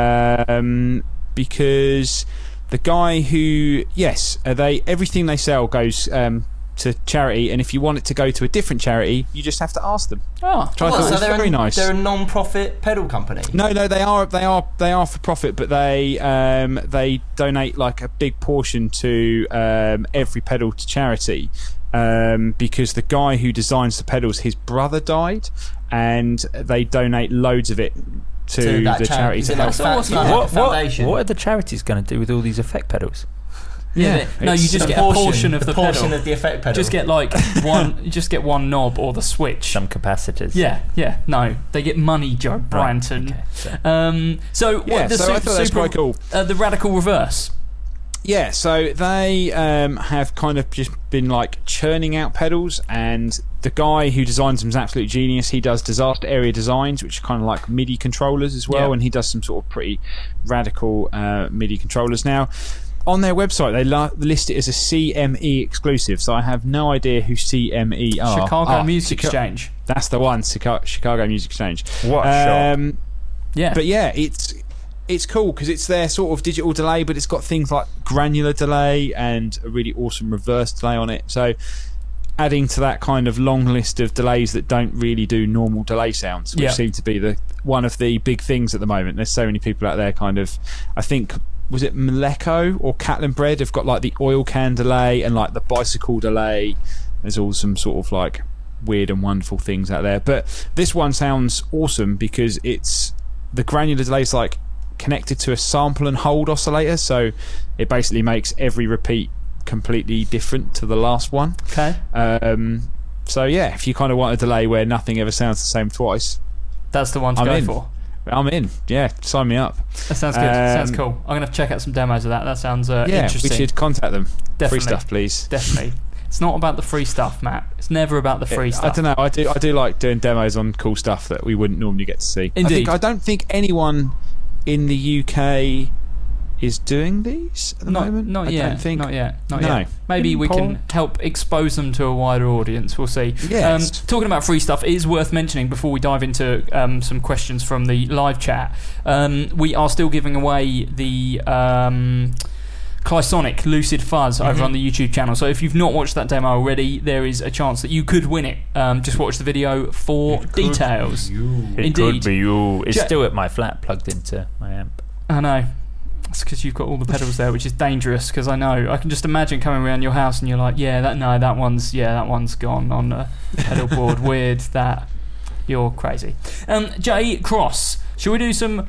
Um, because the guy who, yes, uh, they everything they sell goes um, to charity, and if you want it to go to a different charity, you just have to ask them. Oh, Which I Well, thought so was they're very a, nice. They're a non-profit pedal company. No, no, they are they are they are for profit, but they um, they donate like a big portion to um, every pedal to charity. Um, because the guy who designs the pedals, his brother died, and they donate loads of it to, To that the char- charity is to it help. like So fa- what's kind of that? like What, a foundation? what, what are the charities going to do with all these effect pedals? yeah. Yeah, no, you it's just a get a portion of the, portion pedal. of the effect pedal. Just get like one. You just get one knob or the switch. Some capacitors. Yeah, yeah. No, they get money, Joe Branton. okay, so- Um, so Yeah, what, the so su- I thought that's super, quite cool. Uh, the radical reverse. Yeah, so they um, have kind of just been like churning out pedals, and the guy who designs them is an absolute genius. He does disaster area designs, which are kind of like MIDI controllers as well, Yeah. and he does some sort of pretty radical uh, MIDI controllers. Now, on their website, they la- list it as a C M E exclusive, so I have no idea who C M E are. Chicago Ah, Music Chica- Exchange. That's the one, Chica- Chicago Music Exchange. What a shot. um, Yeah. But yeah, it's it's cool because it's their sort of digital delay, but it's got things like granular delay and a really awesome reverse delay on it. So adding to that kind of long list of delays that don't really do normal delay sounds, which Yeah. seem to be the one of the big things at the moment. There's so many people out there kind of, I think, was it Meleco or Catlin Bread have got like the oil can delay and like the bicycle delay. There's all some sort of like weird and wonderful things out there. But this one sounds awesome because it's the granular delay is like connected to a sample and hold oscillator, so it basically makes every repeat completely different to the last one. Okay. Um, so yeah, if you kind of want a delay where nothing ever sounds the same twice, That's the one to I'm go in. for. I'm in. Yeah, sign me up. That sounds good. Um, sounds cool. I'm going to check out some demos of that. That sounds uh, Yeah, interesting. we should contact them. Definitely. Free stuff, please. Definitely. It's not about the free stuff, Matt. It's never about the free I stuff. don't know. I do. I do like doing demos on cool stuff that we wouldn't normally get to see. I, Indeed. think, I don't think anyone in the U K is doing these at the Not, moment. not I yet. Don't think. Not yet. Not No. yet. Maybe In we Poland? can help expose them to a wider audience. We'll see. Yes. Um, talking about free stuff, it is worth mentioning before we dive into um, some questions from the live chat. Um, we are still giving away the Um, Clysonic Lucid Fuzz Mm-hmm. over on the YouTube channel. So if you've not watched that demo already, there is a chance that you could win it. Um, just watch the video for details. It Indeed. could be you. It's Ja- still at my flat, plugged into my amp. I know. It's because you've got all the pedals there, which is dangerous. Because I know I can just imagine coming around your house and you're like, yeah, that no, that one's yeah, that one's gone on the pedal board. Weird. That you're crazy. Um, Jay Cross, shall we do some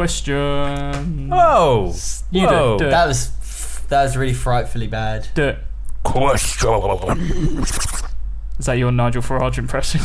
questions? Oh, You whoa. do, do it. That was that was really frightfully bad. Do it. Is that your Nigel Farage impression?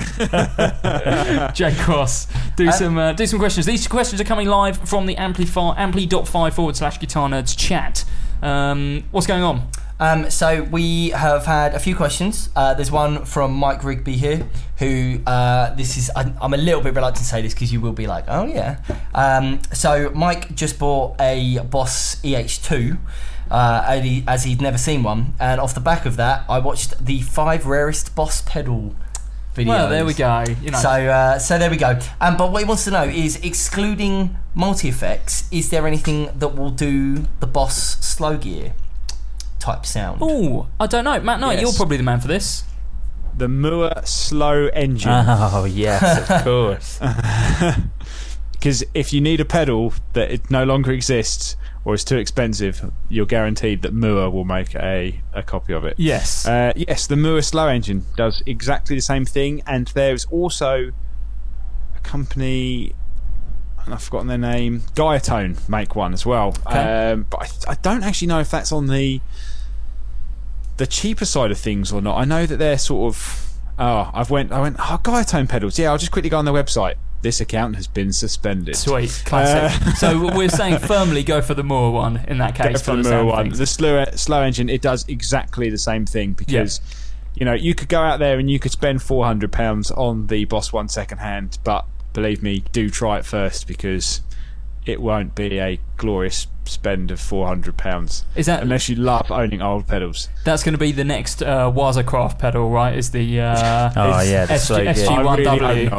Jay Cross, do some uh, do some questions. These questions are coming live from the Amplify ampli.fi forward slash guitar nerds chat. Um, what's going on? Um, so we have had a few questions. Uh, there's one from Mike Rigby here, who uh, this is. I, I'm a little bit reluctant to say this because you will be like, oh yeah. Um, so Mike just bought a Boss E H two. Uh, as, he, as he'd never seen one, and off the back of that, I watched the five rarest Boss pedal videos. Well, there we go. You know, So, uh, so there we go. Um, but what he wants to know is, excluding multi-effects, is there anything that will do the Boss slow gear type sound? oh, I don't know, Matt Knight. Yes. You're probably the man for this. The Moore slow engine. Oh yes, of course. Because if you need a pedal that it no longer exists or is too expensive, you're guaranteed that Moore will make a, a copy of it. Yes. Uh, yes, the Moore slow engine does exactly the same thing, and there's also a company, and I've forgotten their name, Diatone make one as well. Okay. Um, but I, I don't actually know if that's on the the cheaper side of things or not. I know that they're sort of. Oh, I've went. I went. Oh, Diatone pedals. Yeah, I'll just quickly go on their website. This account has been suspended. Sweet, classic. Uh, so we're saying firmly go for the Moore one in that case. Go for the the sound Moore one. things. The slow slow engine, it does exactly the same thing because you know you could go out there and you could spend four hundred pounds on the Boss One second hand, but believe me, do try it first because it won't be a glorious spend of four hundred pounds Is that unless you love owning old pedals. that's going to be the next uh, Wazacraft pedal, right? Is the uh, Oh, is yeah, the S G, slow gear. S G I one really W. hope not.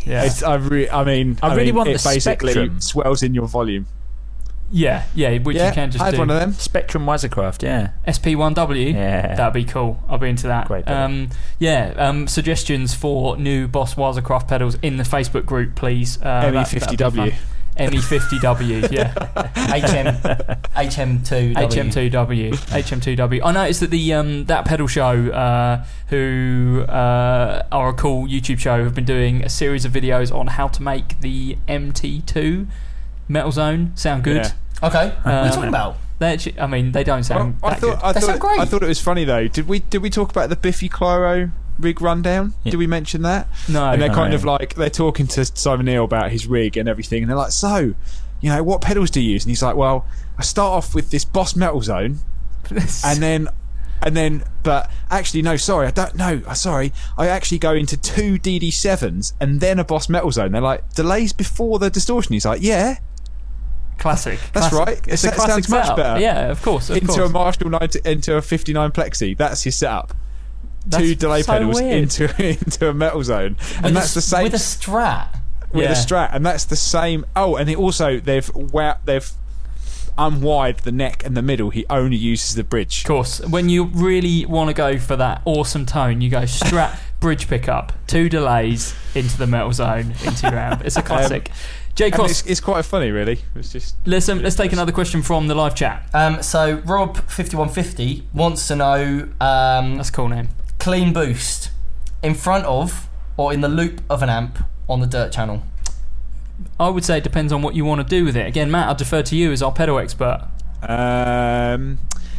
Yeah. It's, I, re- I mean, I I really mean, want it the basically Spectrum. swells in your volume. Yeah, yeah, which yeah, you can just I had do. one of them. Spectrum Wisercraft, yeah. S P one W? Yeah. That'd be cool. I'll be into that. Great pedal. Um, yeah, um, suggestions for new Boss Wisercraft pedals in the Facebook group, please. Uh, M E that- fifty that'd be W. fun. M E fifty W, yeah. H M H M two W. H M two W. H M two W. I noticed that the um, that pedal show, uh, who uh, are a cool YouTube show, have been doing a series of videos on how to make the M T two Metal Zone sound good. Yeah. Okay, what are you Um, talking about? They actually, I mean, they don't sound Well, I that thought, good. I They thought, sound great. I thought it was funny though. Did we did we talk about the Biffy Clyro rig rundown? Yeah. Did we mention that? No, And they're no. kind of like they're talking to Simon Neil about his rig and everything, and they're like, "So, you know, what pedals do you use?" And he's like, "Well, I start off with this Boss Metal Zone, and then." And then, but actually, no, sorry, I don't know. Sorry, I actually go into two D D sevens and then a Boss Metal Zone. They're like, delays before the distortion. He's like, yeah, Classic. That's classic. right. It's a That classic sounds much setup. better. Yeah, of course. Of into course. a Marshall ninety, into a fifty-nine Plexi. That's your setup. That's Two delay so pedals weird. into into a Metal Zone, and With that's a, the same with a Strat. with Yeah. a Strat, and that's the same. Oh, and it also they've wa- they've unwired the neck and the middle. He only uses the bridge. Of course, when you really want to go for that awesome tone, you go Strat bridge pickup, two delays into the Metal Zone, into your amp. It's a classic. Jay And Cross, it's, it's quite funny, really. It's just listen, let's take another question from the live chat. Um, so Rob fifty-one fifty wants to know um, That's a cool name. clean boost in front of or in the loop of an amp on the Dirt channel. I would say it depends on what you want to do with it. Again, Matt, I'll defer to you as our pedal expert. Um,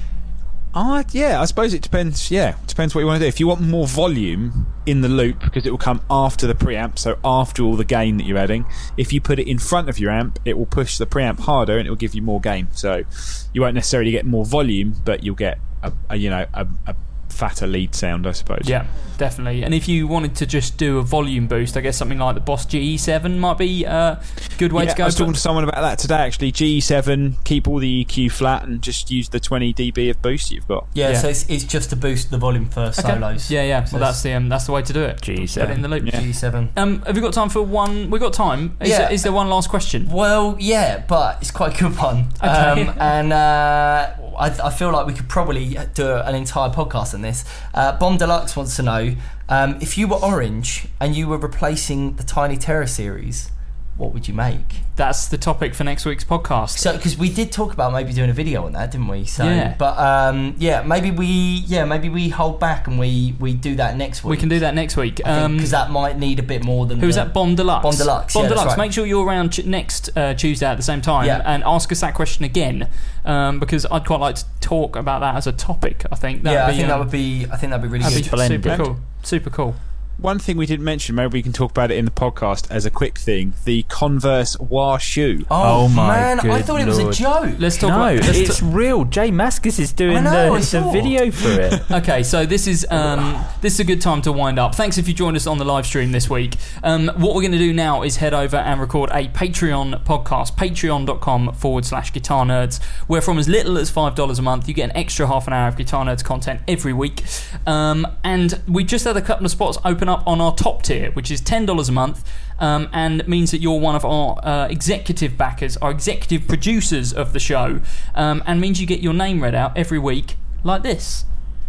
I yeah, I suppose it depends. Yeah, it depends what you want to do. If you want more volume in the loop, because it will come after the preamp, so after all the gain that you're adding. If you put it in front of your amp, it will push the preamp harder and it will give you more gain. So you won't necessarily get more volume, but you'll get a, a you know a, a fatter lead sound, I suppose. Yeah, definitely. And if you wanted to just do a volume boost, I guess something like the Boss G E seven might be a good way Yeah, to go. I was but- talking to someone about that today actually. G E seven, keep all the E Q flat and just use the twenty decibels of boost you've got. Yeah, Yeah. so it's, it's just to boost the volume for Okay. solos. Yeah, yeah. So Well, that's the um, that's the way to do it. G E Put it seven. in the loop. Yeah. G seven. Um, have you got time for one? We've got time. Is, Yeah. there, is there one last question? Well, yeah, but it's quite a good one. Okay. Um, and uh, I, I feel like we could probably do an entire podcast on this. Uh, Bomb Deluxe wants to know um, if you were Orange and you were replacing the Tiny Terror series, what would you make? That's the topic for next week's podcast. So, because we did talk about maybe doing a video on that, didn't we? So, Yeah. But um, yeah, maybe we yeah maybe we hold back and we, we do that next week. we can do that next week. because Um, that might need a bit more than. Who's the, that? Bomb Deluxe. Bomb Deluxe, Bomb yeah, that's Deluxe. right. Make sure you're around ch- next uh, Tuesday at the same time Yeah. and ask us that question again, um, because I'd quite like to talk about that as a topic. I think. That'd Yeah, I be, think that um, would be. I think that'd be really that'd good. be Blended. super cool. Super cool. One thing we didn't mention, maybe we can talk about it in the podcast as a quick thing, the Converse Wah shoe. Oh, Oh my man, I good thought it was a lord. joke. Let's talk No, about. Let's it's ta- real. Jay Maskus is doing I know, I the, the saw. video for it. Okay, so this is um, this is a good time to wind up. Thanks if you joined us on the live stream this week. Um, what we're going to do now is head over and record a Patreon podcast, patreon.com forward slash guitar nerds, where from as little as five dollars a month, you get an extra half an hour of Guitar Nerds content every week. Um, and we just had a couple of spots open up on our top tier, which is ten dollars a month, um, and means that you're one of our uh, executive backers, our executive producers of the show, um, and means you get your name read out every week like this.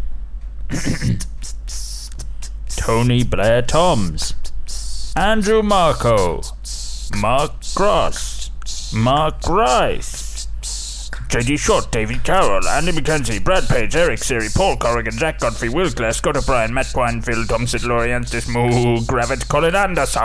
Tony Blair Toms, Andrew Marco, Mark Cross, Mark Rice, J D Short, David Carroll, Andy McKenzie, Brad Page, Eric Siri, Paul Corrigan, Jack Godfrey, Will Glass, Scott O'Brien, Matt Quine, Phil Thompson, Laurie Anstice, Moo, Gravett, Colin Anderson.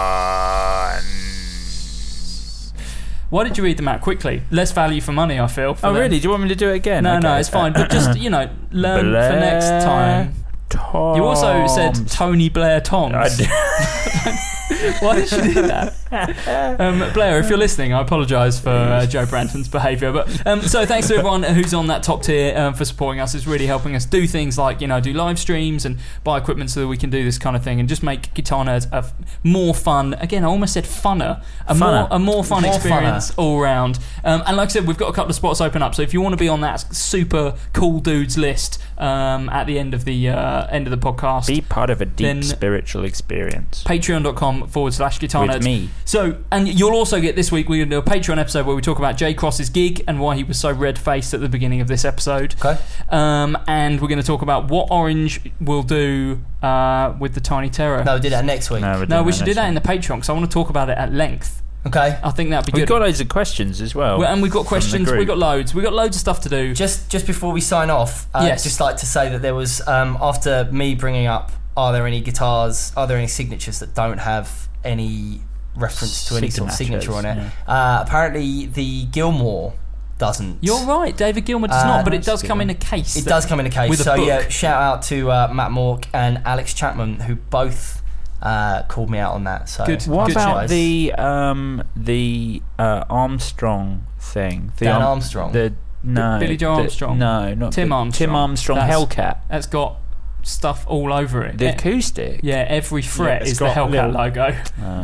Why did you read them out quickly? Less value for money, I feel. for Oh, them. really? Do you want me to do it again? No, no, Okay. it's fine. But just, you know, learn for next time. Toms. You also said Tony Blair Toms. I did. Why did you do that? Um, Blair, if you're listening, I apologise for uh, Joe Branton's behaviour. But um, so thanks to everyone who's on that top tier um, for supporting us. It's really helping us do things like, you know, do live streams and buy equipment so that we can do this kind of thing and just make Guitar Nerds a f- more fun. Again, I almost said funner. A Funner. more a more fun More experience funner. all round. Um, and like I said, we've got a couple of spots open up. So if you want to be on that super cool dudes list um, at the end of the uh, end of the podcast, Be part of a deep Then- spiritual experience. patreon.com facebook.com forward slash guitar With nerds. me. So, and you'll also get this week, we're going to do a Patreon episode where we talk about Jay Cross's gig and why he was so red-faced at the beginning of this episode. Okay. Um, and we're going to talk about what Orange will do uh, with the Tiny Terror. No, we'll do that next week. No, we're No, doing we should do next that in week. the Patreon because I want to talk about it at length. Okay. I think that'd be We've good. got loads of questions as well. Well, and we've got from the questions. group. We've got loads. We've got loads of stuff to do. Just just before we sign off, uh, Yes. just like to say that there was, um, after me bringing up, are there any guitars, are there any signatures that don't have any reference to any sort of Signatures, signature on it? Uh, apparently the Gilmore doesn't. You're right. David Gilmour does Uh, not, but it that's does a good come one. in a case. It that- does come in a case. with a so book. yeah, shout out to uh, Matt Mork and Alex Chapman, who both uh, called me out on that. So Good. What Good about guys. the um, the uh, Armstrong thing? The Dan Arm- Armstrong? The no, Billy Joe the- Armstrong? No, not Tim the- Armstrong. Tim Armstrong That's- Hellcat. That's got stuff all over it. The Eh, acoustic. yeah, every fret it's is the got Hellcat little- logo.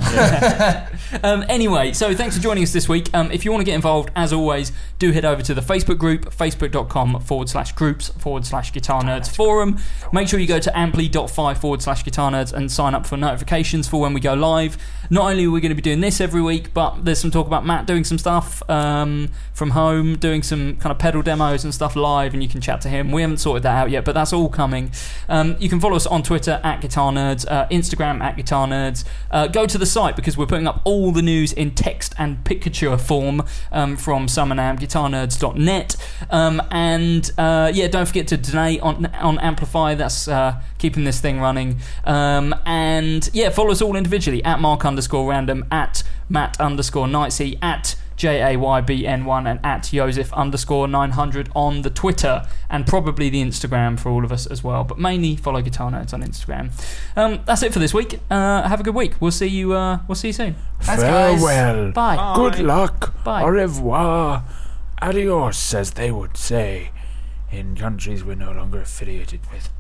um, anyway, so thanks for joining us this week. Um, if you want to get involved, as always, do head over to the Facebook group, facebook.com forward slash groups forward slash guitar nerds forum. Make sure you go to ampli.fi forward slash guitar nerds and sign up for notifications for when we go live. Not only are we going to be doing this every week, but there's some talk about Matt doing some stuff um, from home, doing some kind of pedal demos and stuff live, and you can chat to him. We haven't sorted that out yet, but that's all coming. Um, you can follow us on Twitter at Guitar Nerds, uh, Instagram at Guitar Nerds. Uh, go to the site because we're putting up all the news in text and picture form um, from Summer Nam, guitar nerds dot net. Um, and uh, yeah, don't forget to donate on on Amplify. That's uh, keeping this thing running. Um, and yeah, follow us all individually at Mark underscore Random, at Matt underscore Knightsey, at J A Y B N one, and at Joseph underscore nine hundred on the Twitter, and probably the Instagram for all of us as well, but mainly follow Guitar Nerds on Instagram. Um, that's it for this week. Uh, have a good week. We'll see you uh, we'll see you soon. Thanks, guys. Farewell. Bye. Good luck. Bye. Au revoir. Adios, as they would say in countries we're no longer affiliated with.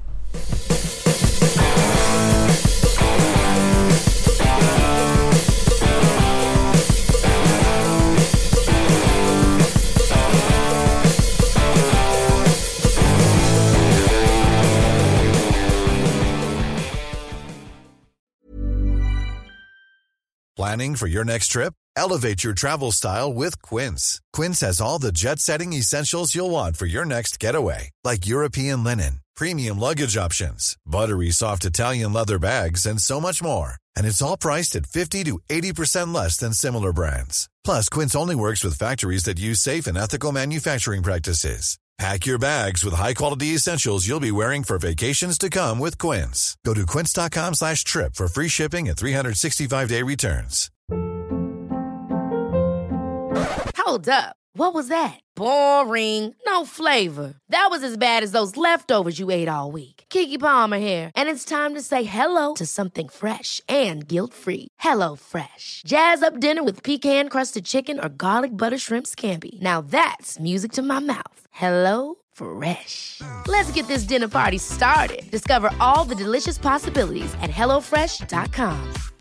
Planning for your next trip? Elevate your travel style with Quince. Quince has all the jet-setting essentials you'll want for your next getaway, like European linen, premium luggage options, buttery soft Italian leather bags, and so much more. And it's all priced at fifty to eighty percent less than similar brands. Plus, Quince only works with factories that use safe and ethical manufacturing practices. Pack your bags with high-quality essentials you'll be wearing for vacations to come with Quince. Go to quince.com slash trip for free shipping and three sixty-five day returns. Hold up. What was that? Boring. No flavor. That was as bad as those leftovers you ate all week. Keke Palmer here, and it's time to say hello to something fresh and guilt-free. Hello Fresh. Jazz up dinner with pecan-crusted chicken or garlic butter shrimp scampi. Now that's music to my mouth. Hello Fresh. Let's get this dinner party started. Discover all the delicious possibilities at hello fresh dot com.